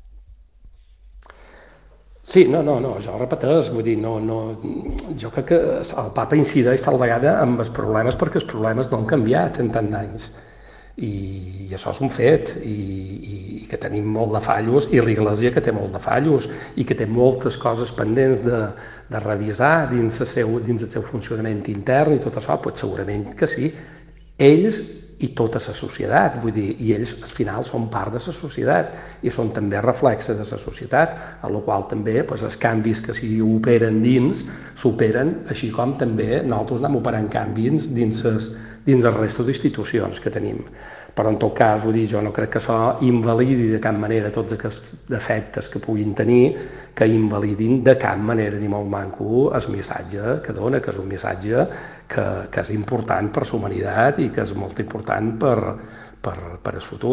Sí, no, no, no, jo repeteix, vull dir, no, no, jo crec que el papa incideix tal vegada amb els problemes perquè els problemes no han canviat en tant d'anys i, i això és un fet i, i que tenim molt de fallos i l'Església que té molt de fallos i que té moltes coses pendents de, de revisar dins el, seu, dins el seu funcionament intern i tot això, doncs segurament que sí, ells i tota la societat, vull dir, i ells al final són part de la societat i són també reflexes de la societat, a la qual també doncs, els canvis que s'hi operen dins s'operen, així com també nosaltres anem operant canvis dins, ses, dins el resto d'institucions que tenim. Però en tot cas, vull dir, jo no crec que això invalidi de cap manera tots aquests defectes que puguin tenir, que invalidin de cap manera ni molt manco el missatge que dona, que és un missatge que, que és important per la humanitat i que és molt important per, per, per el futur.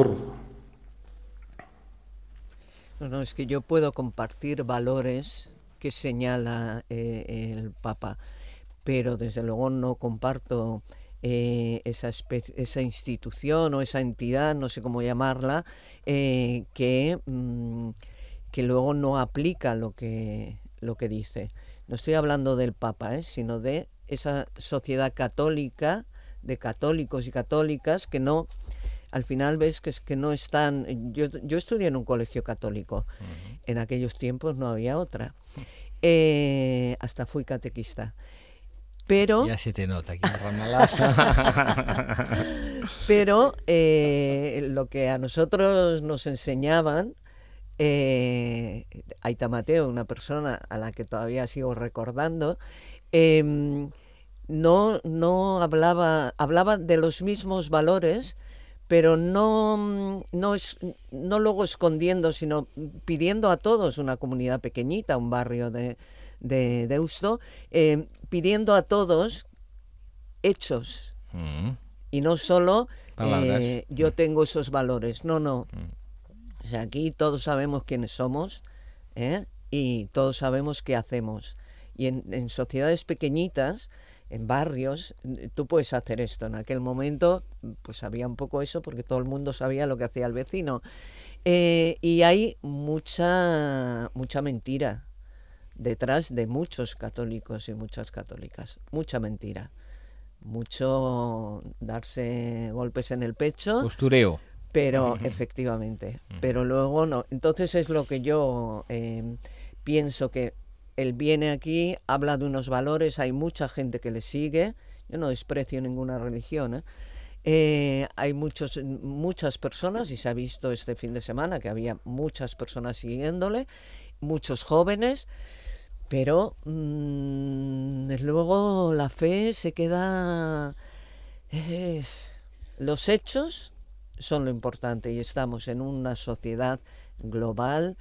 No, no, es que yo puedo compartir valores que señala eh, el Papa, pero desde luego no comparto Eh, esa, especie, esa institución o esa entidad, no sé cómo llamarla, eh, que, mmm, que luego no aplica lo que, lo que dice. No estoy hablando del Papa, eh, sino de esa sociedad católica, de católicos y católicas que no, al final ves que, es que no están... Yo, yo estudié en un colegio católico, uh-huh. En aquellos tiempos no había otra, eh, hasta fui catequista. Pero,
ya se te nota aquí en Ramalá.
Pero eh, lo que a nosotros nos enseñaban, eh, Aita Mateo, una persona a la que todavía sigo recordando, eh, no, no hablaba, hablaba de los mismos valores, pero no, no, es, no luego escondiendo, sino pidiendo a todos, una comunidad pequeñita, un barrio de, de Deusto, eh, pidiendo a todos hechos mm. y no solo eh, yo tengo esos valores, no, no. Mm. O sea, aquí todos sabemos quiénes somos, ¿eh? Y todos sabemos qué hacemos. Y en, en sociedades pequeñitas, en barrios, tú puedes hacer esto. En aquel momento, pues había un poco eso porque todo el mundo sabía lo que hacía el vecino. Eh, y hay mucha, mucha mentira. detrás de muchos católicos y muchas católicas. Mucha mentira. Mucho darse golpes en el pecho.
Postureo.
Pero, efectivamente, pero luego no. Entonces es lo que yo eh, pienso, que él viene aquí, habla de unos valores, hay mucha gente que le sigue, yo no desprecio ninguna religión, ¿eh? Eh, hay muchos, muchas personas, y se ha visto este fin de semana que había muchas personas siguiéndole, muchos jóvenes, pero mmm, luego la fe se queda... Eh, los hechos son lo importante, y estamos en una sociedad global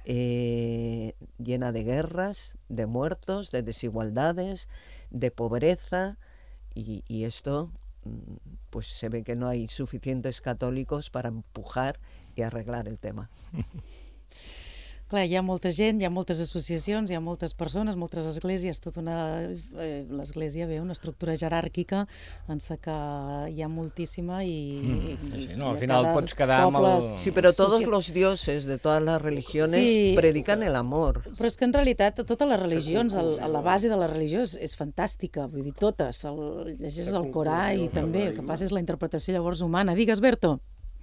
eh, llena de guerras, de muertos, de desigualdades, de pobreza, y, y esto pues se ve que no hay suficientes católicos para empujar y arreglar el tema.
Clar, hi ha molta gent, hi ha moltes associacions, hi ha moltes persones, moltes esglésies, tota una... Eh, l'església ve una estructura jeràrquica en sa que hi ha moltíssima i...
Mm, sí, sí, no, al final pots quedar amb el...
Sí, pero todos los dioses de todas las religiones sí, predican el amor.
Però és que en realitat totes les religions, el, la base de la religió és, és fantàstica, vull dir, totes, el, llegeixes el Corà i també, el que passa és la interpretació llavors humana. Digues, Berto.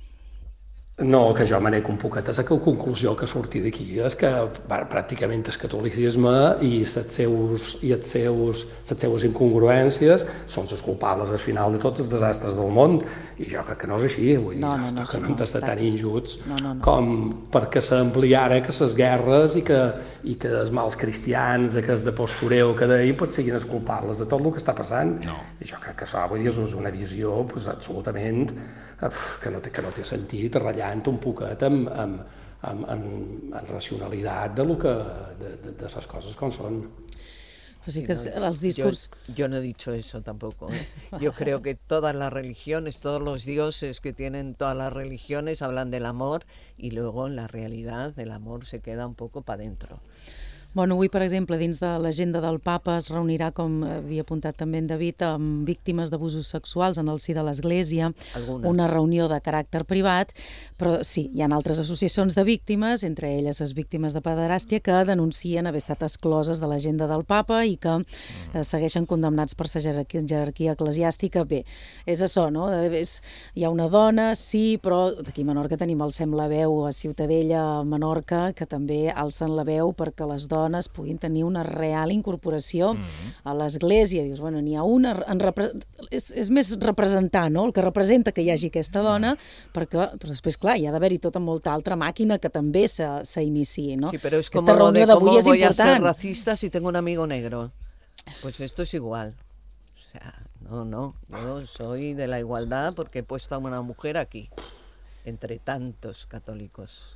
No, que jo me n'he un poquet a la conclusió que sortir d'aquí és que pràcticament el catolicisme i les seus, i els seus, les seves incongruències són els culpables al final de tots els desastres del món, i jo crec que no és així, vull dir, no, no, no, que no hem d'estar tan injuts no, no, no. com perquè sembli ara que les guerres i que, i que els mals cristians, que els de postureu que deien, pot siguin els culpables de tot el que està passant. No. I jo crec que això, vull dir, és una visió pues, absolutament que no té, que no té sentit, ratllant un poquet amb, amb, amb, amb, amb racionalitat de, lo que, de, de, de les coses com són.
Pues sí que no, els discurs...
Yo, yo no he dicho eso tampoco. ¿eh? Yo creo que todas las religiones, todos los dioses que tienen todas las religiones hablan del amor, y luego en la realidad el amor se queda un poco para adentro.
Bueno, avui, per exemple, dins de l'agenda del Papa es reunirà, com havia apuntat també en David, amb víctimes d'abusos sexuals en el si de l'Església, algunes. Una reunió de caràcter privat, però sí, hi ha altres associacions de víctimes, entre elles les víctimes de pederàstia, que denuncien haver estat excloses de l'agenda del Papa i que eh, segueixen condemnats per la jerarquia, jerarquia eclesiàstica. Bé, és això, no? És, hi ha una dona, sí, però aquí a Menorca tenim el Sem la Veu a Ciutadella, a Menorca, que també alcen la veu perquè les dones dones puguin tenir una real incorporació mm-hmm. a l'Església. Dius, bueno, n'hi ha una... En repre... és, és més representar, no?, el que representa que hi hagi aquesta dona, mm-hmm. perquè però després, clar, hi ha d'haver-hi tota molta altra màquina que també s'iniciï, no?
Sí, però és com lo de cómo voy a ser racista si tengo un amigo negro. Pues esto es igual. O sea, no, no, yo soy de la igualdad porque he puesto a una mujer aquí, entre tantos católicos.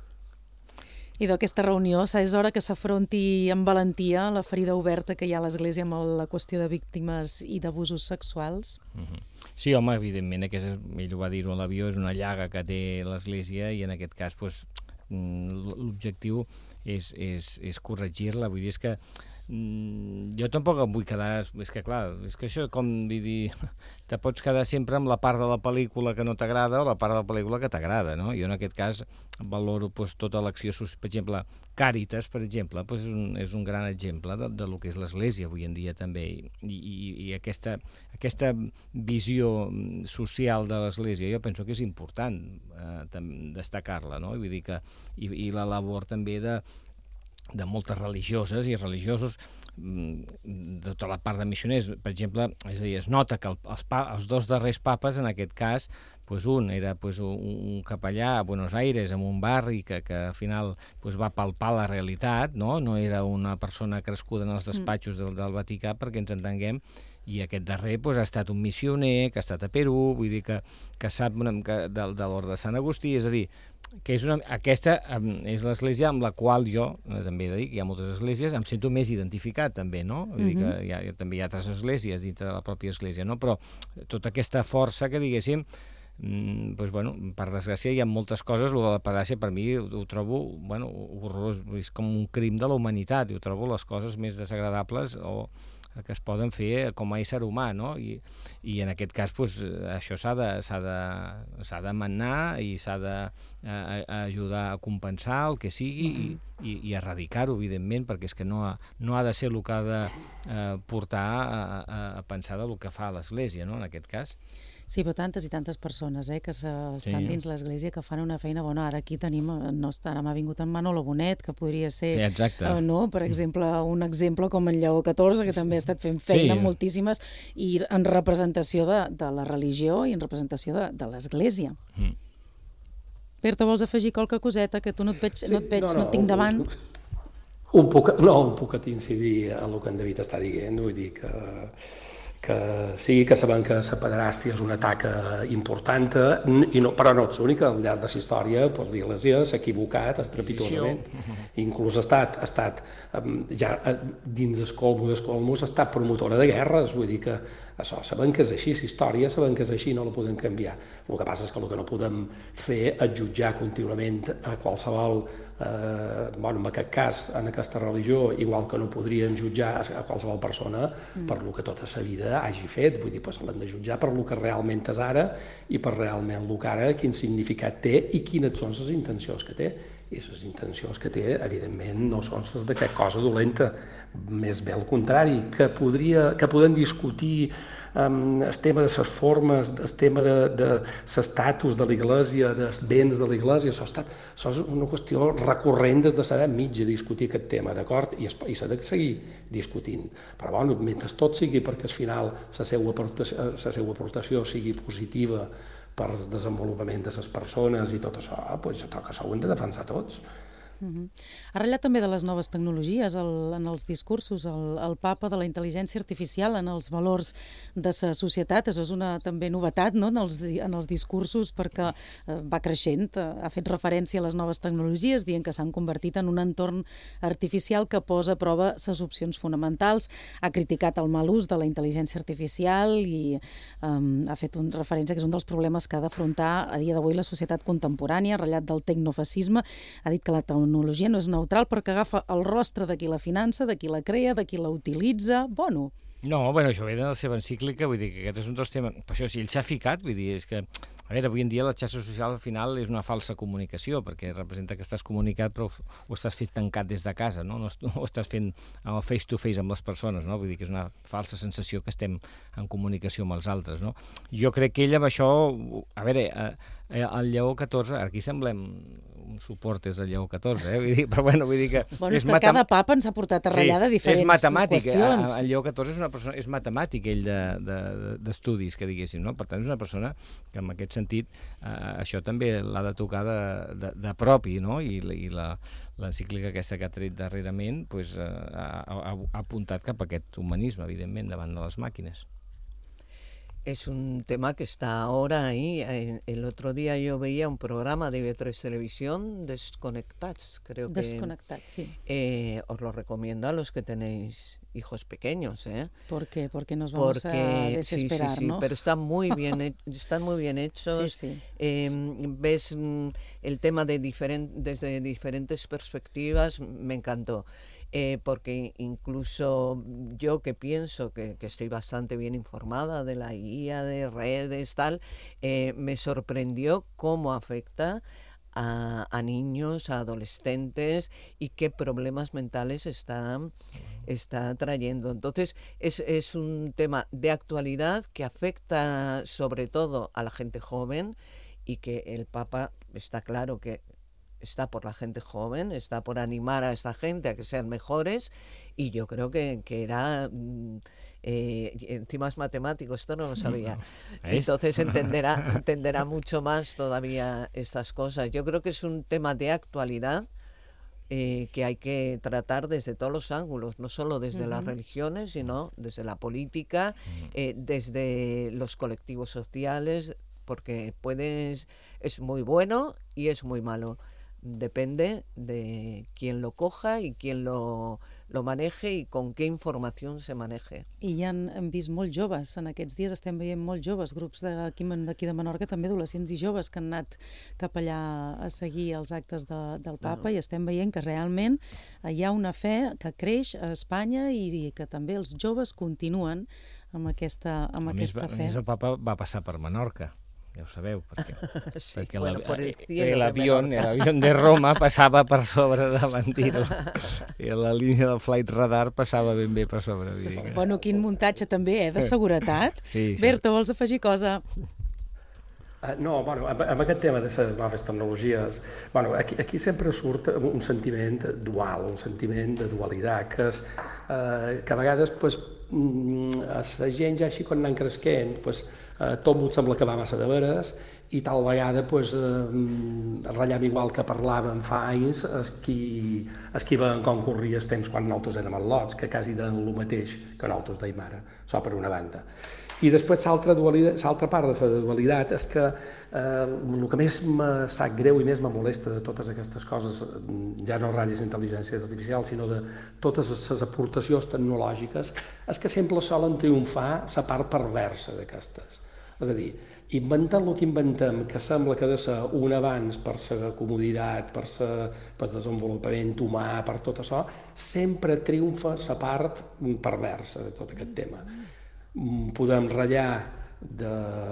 I d'aquesta reunió és hora que s'afronti amb valentia la ferida oberta que hi ha a l'Església amb la qüestió de víctimes i d'abusos sexuals.
Mm-hmm. Sí, home, evidentment, aquest, ell ho va dir-ho a l'avió, és una llaga que té l'Església i en aquest cas pues, l'objectiu és, és, és corregir-la. Vull dir, és que jo tampoc em vull quedar... És que, clar, és que això com dir... Te pots quedar sempre amb la part de la pel·lícula que no t'agrada o la part de la pel·lícula que t'agrada, no? Jo en aquest cas valoro pues, tota l'acció... Per exemple, Càritas, per exemple, pues, és, un, és un gran exemple de, de lo que és l'Església avui en dia també. I, i, i aquesta, aquesta visió social de l'Església jo penso que és important eh, destacar-la, no? Vull dir que... I, i la labor també de de moltes religioses i religiosos, de tota la part de missioners, per exemple, és a dir, es nota que el, els, pa, els dos darrers papes, en aquest cas, pues un era pues, un, un capellà a Buenos Aires, en un barri que, que al final pues, va palpar la realitat, no? No era una persona crescuda en els despatxos del, del Vaticà, perquè ens entenguem, i aquest darrer pues, ha estat un missioner, que ha estat a Perú, vull dir que, que sap una, que de, de l'Orde de Sant Agustí, és a dir, que és una, aquesta és l'església amb la qual jo, també he de dir que hi ha moltes esglésies, em sento més identificat també, no? Vull dir que hi ha, també hi ha altres esglésies dintre de la pròpia església, no? Però tota aquesta força que diguéssim, doncs, bueno, per desgràcia hi ha moltes coses, el de la pedàcia per mi ho, ho trobo, bueno, horrorós, és com un crim de la humanitat, i ho trobo les coses més desagradables o que es poden fer com a ésser humà, no? I, i en aquest cas pues, això s'ha de, s'ha de, s'ha de manar i s'ha d'ajudar a compensar el que sigui i, i, i erradicar-ho, evidentment, perquè és que no ha, no ha de ser el que ha de eh, portar a, a, a pensar del que fa l'Església, no? En aquest cas.
Sí, però tantes i tantes persones eh, que estan
Sí.
dins l'Església que fan una feina bona. Ara aquí tenim, no està, ara m'ha vingut en Manolo Bonet, que podria ser,
Sí, exacte.
eh, no? Per exemple, un exemple com en Lleó catorze, que també ha estat fent feina
Sí.
moltíssimes, i en representació de, de la religió i en representació de, de l'Església.
Mm.
Berta, vols afegir qualque coseta? Que tu no et veig, sí, no, et veig no, no, no et tinc davant.
Un puc, no, un puc incidir en el que en David està dient, vull dir que que sí, que sabem que la pederàstia és una taca important, i no, però no és única. Al llarg de la història, pues, l'Església s'ha equivocat estrepitosament. Inclús ha estat, ha estat ja dins el colmo dels colmos, ha estat promotora de guerres. Vull dir que això, sabem que és així, la història sabem que és així, no la podem canviar. El que passa és que el que no podem fer és jutjar contínuament a qualsevol, eh, bueno, en aquest cas, en aquesta religió, igual que no podríem jutjar a qualsevol persona per lo que tota la vida hagi fet. Vull dir, doncs l'hem de jutjar per lo que realment és ara i per realment el que ara, quin significat té i quines són les intencions que té. I les intencions que té, evidentment, no són les de cap cosa dolenta, més bé al contrari, que, podria, que podem discutir um, el tema de les formes, el tema de, de l'estatus de l'Església, dels béns de l'Església, això, estat, això és una qüestió recurrent des de l'edat mitja, discutir aquest tema, d'acord? I, i s'ha de seguir discutint. Però, bueno, mentre tot sigui perquè al final la seva aportació, la seva aportació sigui positiva per al desenvolupament de les persones i tot això, doncs jo crec que això ho hem de defensar tots.
Uh-huh. Ha ratllat també de les noves tecnologies el, en els discursos, el, el papa de la intel·ligència artificial en els valors de la societat. Això és una també novetat, no? en, els, en els discursos, perquè eh, va creixent, eh, ha fet referència a les noves tecnologies, dient que s'han convertit en un entorn artificial que posa a prova les opcions fonamentals, ha criticat el mal ús de la intel·ligència artificial i eh, ha fet una referència que és un dels problemes que ha d'afrontar a dia d'avui la societat contemporània, ha ratllat del tecnofascisme, ha dit que la tecnologia no és neutral perquè agafa el rostre de qui la finança, de qui la crea, de qui la utilitza. Bueno.
No, bueno, això ve de la seva encíclica, vull dir que aquest és un dels temes... Per això, si ell s'ha ficat, vull dir, és que... A veure, avui en dia la xarxa social al final és una falsa comunicació, perquè representa que estàs comunicat però ho estàs fent tancat des de casa, no? No ho estàs fent en el face-to-face amb les persones, no? Vull dir que és una falsa sensació que estem en comunicació amb els altres, no? Jo crec que ell amb això... A veure, el Lleó catorze, aquí semblem un suport és el Lleó catorze, eh? Vull dir, però bueno, vull dir que...
Bueno, és, és que matem... cada papa ens ha portat a ratllar sí, de diferents
és matemàtic.
qüestions.
El Lleó catorze és una persona, és matemàtic, ell d'estudis, de, de, que diguéssim, no? Per tant, és una persona que en aquest sentit eh, això també l'ha de tocar de, de, de propi, no? I, i la, l'encíclica aquesta que ha tret darrerament pues, eh, ha, ha, ha apuntat cap a aquest humanisme, evidentment, davant de les màquines.
Es un tema que está ahora ahí. El otro día yo veía un programa de I V tres Televisión, Desconectats, creo que...
Desconectats, sí.
Eh, os lo recomiendo a los que tenéis hijos pequeños, ¿eh?
¿Por qué? Porque nos vamos
Porque,
a desesperar,
sí, sí, sí,
¿no?
pero están muy bien, están muy bien hechos.
Sí, sí.
Eh, ves el tema de diferent, desde diferentes perspectivas, me encantó. Eh, porque incluso yo que pienso que, que estoy bastante bien informada de la guía de redes, tal, eh, me sorprendió cómo afecta a, a niños, a adolescentes y qué problemas mentales está, está trayendo. Entonces es, es un tema de actualidad que afecta sobre todo a la gente joven y que el Papa está claro que está por la gente joven, está por animar a esta gente a que sean mejores, y yo creo que, que era, eh, encima es matemático, esto no lo sabía, entonces entenderá, entenderá mucho más todavía estas cosas. Yo creo que es un tema de actualidad eh, que hay que tratar desde todos los ángulos, no solo desde uh-huh. las religiones, sino desde la política, eh, desde los colectivos sociales, porque puedes, es muy bueno y es muy malo. Depende de quién lo coja y quién lo lo maneje y con qué información se maneje.
I ja han, hem vist molts joves, en aquests dies estem veient molts joves, grups d'aquí d'aquí de Menorca, també adolescents i joves que han anat cap allà a seguir els actes de, del papa, i estem veient que realment hi ha una fe que creix a Espanya i, i que també els joves continuen amb aquesta, amb aquesta fe.
A més, el papa va passar per Menorca, ja ho sabeu, perquè,
sí,
perquè
bueno,
la,
por el cielo
el
de
avión,
Menorca.
el avión de Roma passava per sobre de Bandiro i la línia del flight radar passava ben bé per sobre. Que...
Bueno, quin muntatge també, eh, de seguretat.
Sí, sí.
Berto, vols afegir cosa?
Uh, no, bueno, amb, amb aquest tema de les noves tecnologies, bueno, aquí, aquí sempre surt un sentiment dual, un sentiment de dualitat, que, és, uh, que a vegades pues, a la gent ja així quan anem creixent, pues, uh, tot m'ho sembla que va massa de veres, i tal vegada pues, uh, ratllem igual que parlàvem fa anys es qui, es qui va concurrir els temps quan nosaltres érem al·lots, que quasi deien el mateix que nosaltres deim ara, això per una banda. I després l'altra part de la dualitat és que eh, el que més me sap greu i més me molesta de totes aquestes coses, ja no ratlles d'intel·ligència artificial, sinó de totes les aportacions tecnològiques, és que sempre solen triomfar la part perversa d'aquestes. És a dir, inventem el que inventem, que sembla que ha de ser un avanç per la comoditat, per el desenvolupament humà, per tot això, sempre triomfa la part perversa de tot aquest tema. Podem ratllar de,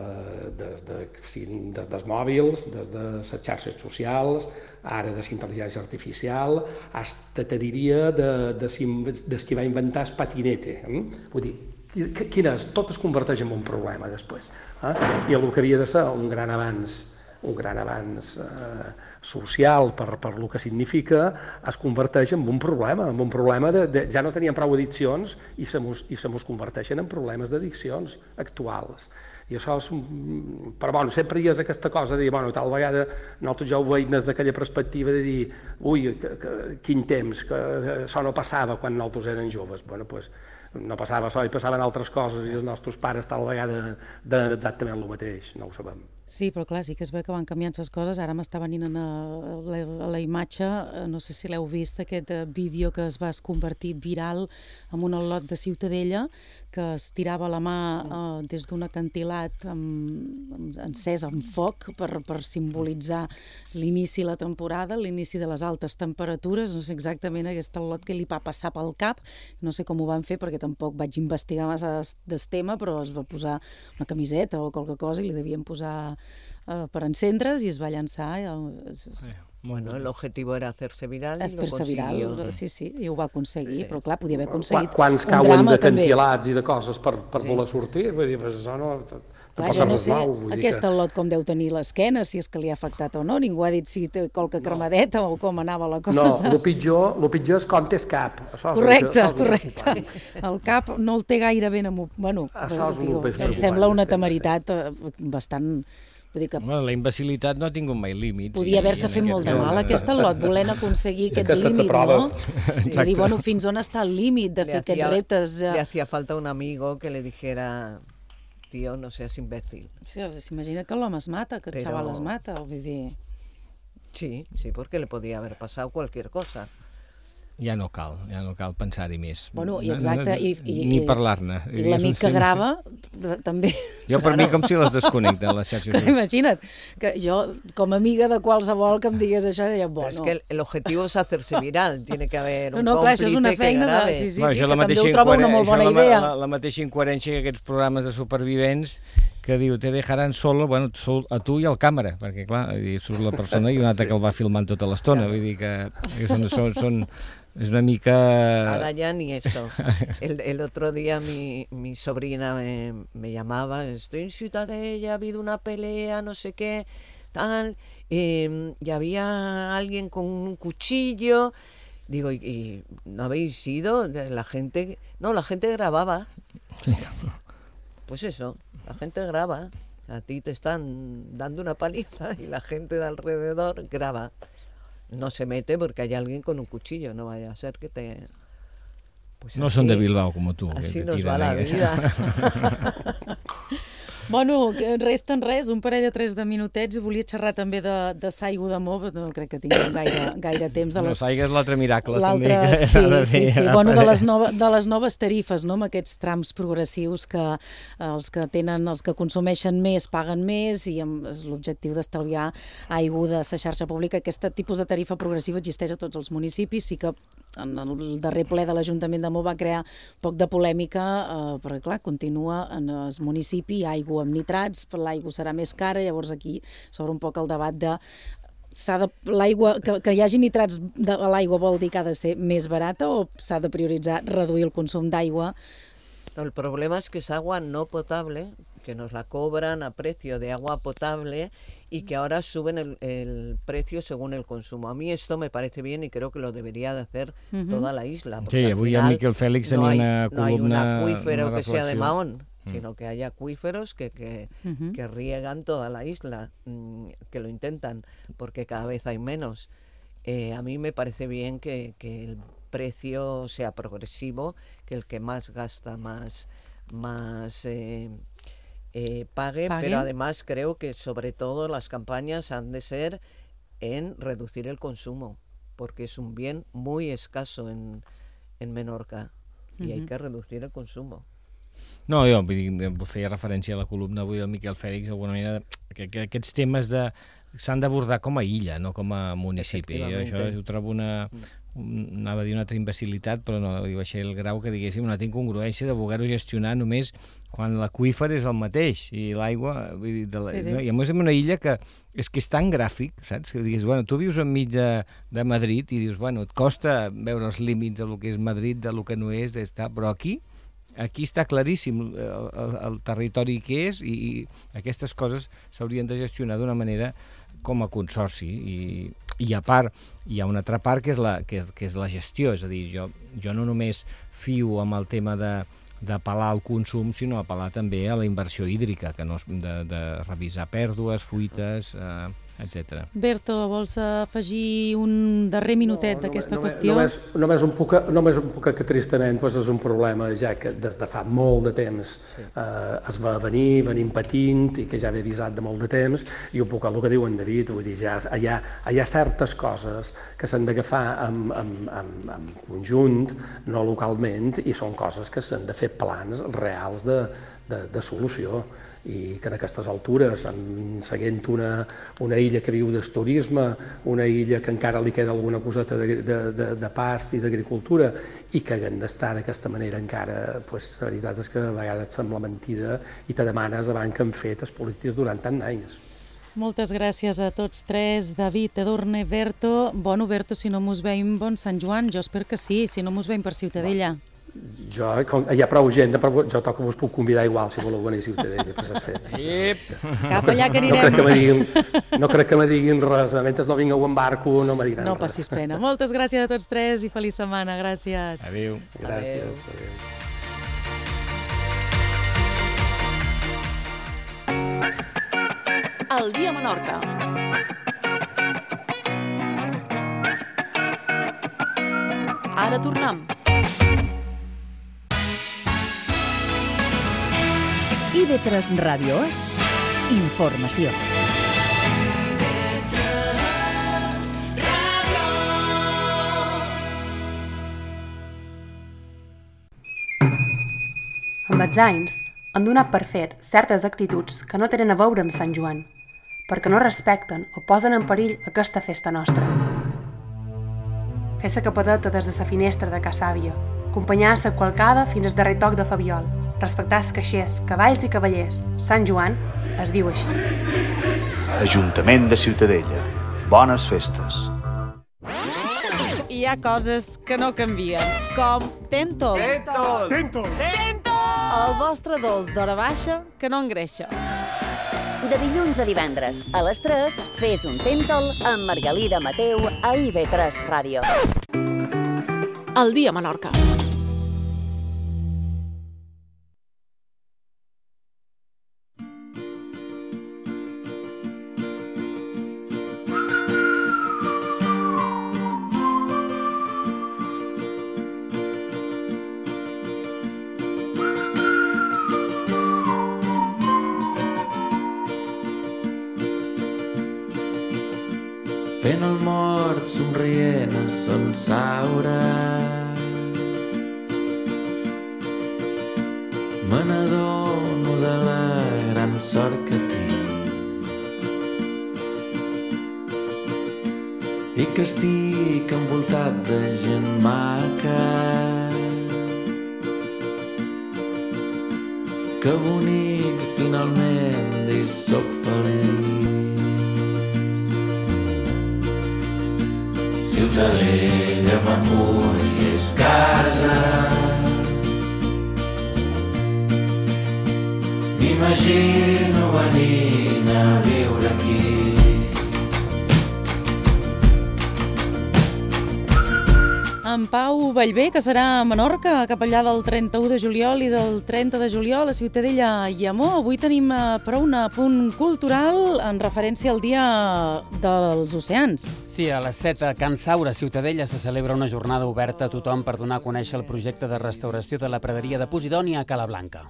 de, de, des dels mòbils, des de les xarxes socials, ara de la intel·ligència artificial, fins te diria de, de, de, de qui va inventar el patinete. Eh? Vull dir, quin és? Tot es converteix en un problema després. Eh? I el que havia de ser un gran avanç un gran avanç eh, social per, per lo que significa, es converteix en un problema, en un problema de, de ja no teníem prou addiccions i se mos, i se mos converteixen en problemes d'addiccions actuals. I això és un... Però bueno, sempre hi és aquesta cosa de dir, bueno, tal vegada nosaltres ja ho veiem des d'aquella perspectiva de dir, ui, que, que, quin temps, que això no passava quan nosaltres eren joves. Bueno, doncs no passava això i passaven altres coses i els nostres pares tal vegada de exactament el mateix, no ho sabem.
Sí, però clar, sí que es veu que van canviant les coses. Ara m'està venint a la, a la imatge, no sé si l'heu vist, aquest vídeo que es va convertir viral amb un al·lot de Ciutadella, que es tirava la mà eh, des d'un acantilat amb, amb, encès amb foc per, per simbolitzar l'inici de la temporada, l'inici de les altes temperatures. No sé exactament aquest al·lot que li va passar pel cap, no sé com ho van fer perquè tampoc vaig investigar massa del tema, però es va posar una camiseta o qualque cosa i li devien posar eh, per encendre's i es va llançar. Eh,
Bueno, el objetivo era hacerse viral i lo
fer-se
consiguió.
Viral, sí, sí, i ho va aconseguir, sí, sí. Però clar, podia haver aconseguit
Quants
un
cauen
drama
de cantilats i de coses per, per sí. voler sortir? Vull dir, pues això no...
Clar, jo no sé aquest al·lot com deu tenir l'esquena, si és que li ha afectat o no, ningú ha dit si té qualque cremadeta o com anava la cosa.
No, el pitjor, el pitjor és com tens cap. Això
correcte, és el, correcte. El cap no el té gaire ben amunt. Bueno,
això és
diu, em sembla una temeritat bastant... Que
bueno, la imbecilitat no ha tingut mai límits.
Podia haver-se fet molt de mal aquest al·lot, volent aconseguir aquest límit, no? I dir, bueno, fins on està el límit de fer aquests reptes?
Le hacía falta un amigo que le dijera, tío, no seas imbécil.
S'imagina que l'home es mata, que el
Pero...
xaval es mata, vull dir...
Sí, sí, porque le podía haber pasado cualquier cosa.
Ja no cal, ja no cal pensar-hi més.
Bueno, i exacte, i, i,
ni parlar-ne.
I l'amic que grava, també...
Jo per mi com si les desconnecten, les xarxes.
Imagina't, que jo, com a amiga de qualsevol que em digués això, diria, bueno...
Però és que el objetivo és hacerse viral, tiene que haver un
no, no, clar,
còmplice
una feina
que grave.
De... Sí, sí,
bueno,
sí,
que
també ho trobo una molt bona
la,
idea.
La, la mateixa incoherència que aquests programes de supervivents que diu, te dejaran solo, bueno, a tu i al càmera, perquè clar, surt la persona i un altre que el va filmant tota l'estona, vull dir que, que són, són, són es una mica...
Ahora ya ni eso. El, el otro día mi, mi sobrina me, me llamaba, estoy en Ciutadella, ha habido una pelea, no sé qué, tal, eh, y había alguien con un cuchillo. Digo, ¿y, y no habéis ido? La gente... No, la gente grababa. Pues eso, la gente graba. A ti te están dando una paliza y la gente de alrededor graba. No se mete porque hay alguien con un cuchillo, no vaya a ser que te... Pues
no
así,
son de Bilbao como tú.
Así
que te
nos va la vida.
Bueno, resten res, un parell o tres de minutets, i volia xerrar també de, de Saigo d'Amor, no crec que tinguem gaire, gaire temps. De les...
No, Saigo és l'altre miracle, també.
L'altre, sí, sí, sí. Bueno, de les, nova, de les noves tarifes, no?, amb aquests trams progressius que els que tenen, els que consumeixen més paguen més, i amb l'objectiu d'estalviar aigua de la xarxa pública. Aquest tipus de tarifa progressiva existeix a tots els municipis, sí que en el darrer ple de l'Ajuntament de Mó va crear poc de polèmica, eh, perquè clar, continua en el municipi aigua amb nitrats, l'aigua serà més cara, llavors aquí s'obre un poc el debat de, de l'aigua, que, que hi hagi nitrats de l'aigua vol dir que ha de ser més barata o s'ha de prioritzar reduir el consum d'aigua?
El problema es que es agua no potable, que nos la cobran a precio de agua potable y que ahora suben el, el precio según el consumo. A mí esto me parece bien y creo que lo debería de hacer uh-huh. toda la isla.
Sí, avui a Miquel Fèlix
no
tenia una
no hay un
columna...
acuífero
una
que sea de Mahón,
Mm.
sino que haya acuíferos que, que,
Uh-huh.
que riegan toda la isla, mm, que lo intentan, porque cada vez hay menos. Eh, a mí me parece bien que, que el precio sea progresivo, que el que más gasta más, más eh, eh, pague,
¿Pague?
pero además creo que sobre todo las campañas han de ser en reducir el consumo, porque es un bien muy escaso en, en Menorca y hay
Uh-huh.
que reducir el consumo.
No, jo vull dir, feia referència a la columna avui del Miquel Fèlix, d'alguna manera, que, que aquests temes de s'han d'abordar com a illa, no com a municipi. Jo això ho trobo una, un, anava a dir una altra imbecilitat, però no, li baixaré el grau que diguéssim una incongruència de voler-ho gestionar només quan l'aqüífer és el mateix i l'aigua, vull dir, de la, sí, sí. No? I a més en una illa que és que és tan gràfic, saps? Que digues, bueno, tu vius enmig de, de Madrid i dius, bueno, et costa veure els límits del que és Madrid, del que no és, està, però aquí Aquí està claríssim el, el, el territori que és i, i aquestes coses s'haurien de gestionar d'una manera com a consorci i, i a part hi ha una altra part que és la, que és, que és la gestió, és a dir, jo, jo no només fio amb el tema de d'apel·lar al consum, sinó apel·lar també a la inversió hídrica, que no, de, de revisar pèrdues, fuites, eh, etcètera.
Berto, vols afegir un darrer minutet
no,
d'aquesta
només,
qüestió?
Només, només, un puc, només un puc que tristament doncs és un problema ja que des de fa molt de temps eh, es va venir, venim patint i que ja ve avisat de molt de temps i un poc el que diu en David, vull dir, ja hi ha, hi ha certes coses que s'han d'agafar en, en, en, en conjunt, no localment, i són coses que s'han de fer plans reals de, de, de solució. I que en aquestes altures, seguint una, una illa que viu del turisme, una illa que encara li queda alguna coseta de, de, de, de past i d'agricultura i que haguem d'estar d'aquesta manera encara, pues, la veritat és que a vegades et sembla mentida i te demanes abans que han fet els polítics durant tant d'anys.
Moltes gràcies a tots tres, David, Edurne, Berto. Bueno, Berto, si no mos veiem, bon Sant Joan, jo espero que sí, si no mos veiem per Ciutadella.
Jo, hi ha prou gent, però jo toco vos puc convidar igual si voleu venir a Ciutadella per les festes.
Sí. Cap allà que anirem.
No crec que me diguin, no crec que me diguin res, mentre no vingueu en barco no me diran
no
res.
No passis pena. Moltes gràcies a tots tres i feliç setmana. Gràcies.
Adéu.
Gràcies. Adéu.
El dia a Menorca. Ara tornem.
I ve tres Ràdios, informació.
Amb els anys, han donat per fet certes actituds que no tenen a veure amb Sant Joan, perquè no respecten o posen en perill aquesta festa nostra. Fer la capadeta des de la finestra de Casàvia, acompanyar la qualcada fins al darrer toc de Fabiol, respectar els caixers, cavalls i cavallers. Sant Joan es diu així.
Ajuntament de Ciutadella. Bones festes.
Hi ha coses que no canvien, com Tentol.
Tentol!
Tentol! Tentol! El vostre dolç d'hora baixa que no engreixa.
De dilluns a divendres, a les tres, fes un Tentol amb Margalida Mateu a I V tres Ràdio.
El dia a Menorca.
veient el mort somrient a Son Saura. Me n'adono de la gran sort que tinc i que estic envoltat de gent maca. Que bonic, finalment, i soc feliç. Ciutadella m'acull i és casa. M'imagino venint a viure aquí.
En Pau Vallvé, que serà a Menorca, capellà del trenta-u de juliol i del trenta de juliol a Ciutadella i Amor. Avui tenim però un punt cultural en referència al Dia dels Oceans.
Sí, a les set a Can Saura, Ciutadella, se celebra una jornada oberta a tothom per donar a conèixer el projecte de restauració de la praderia de Posidònia a Cala Blanca.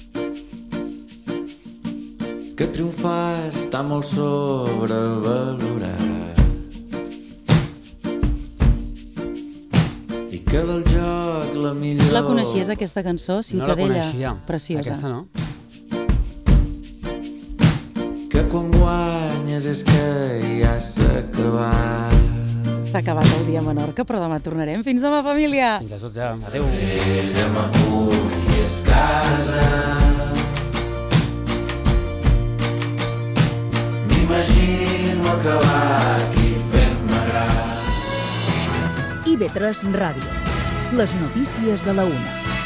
Que triomfar està molt sobrevalorat i que del joc la millor...
La coneixies, aquesta cançó, Ciutadella?
No la coneixia.
Preciosa.
Aquesta no.
Que quan guanyes és que ja s'ha acabat.
S'ha acabat el dia a Menorca, però demà tornarem. Fins demà, família!
Fins a dotze. Adéu.
Ella m'acull i és casa. M'imagino acabar aquí fent-me gran.
I ve tres Ràdio. Les notícies de la una.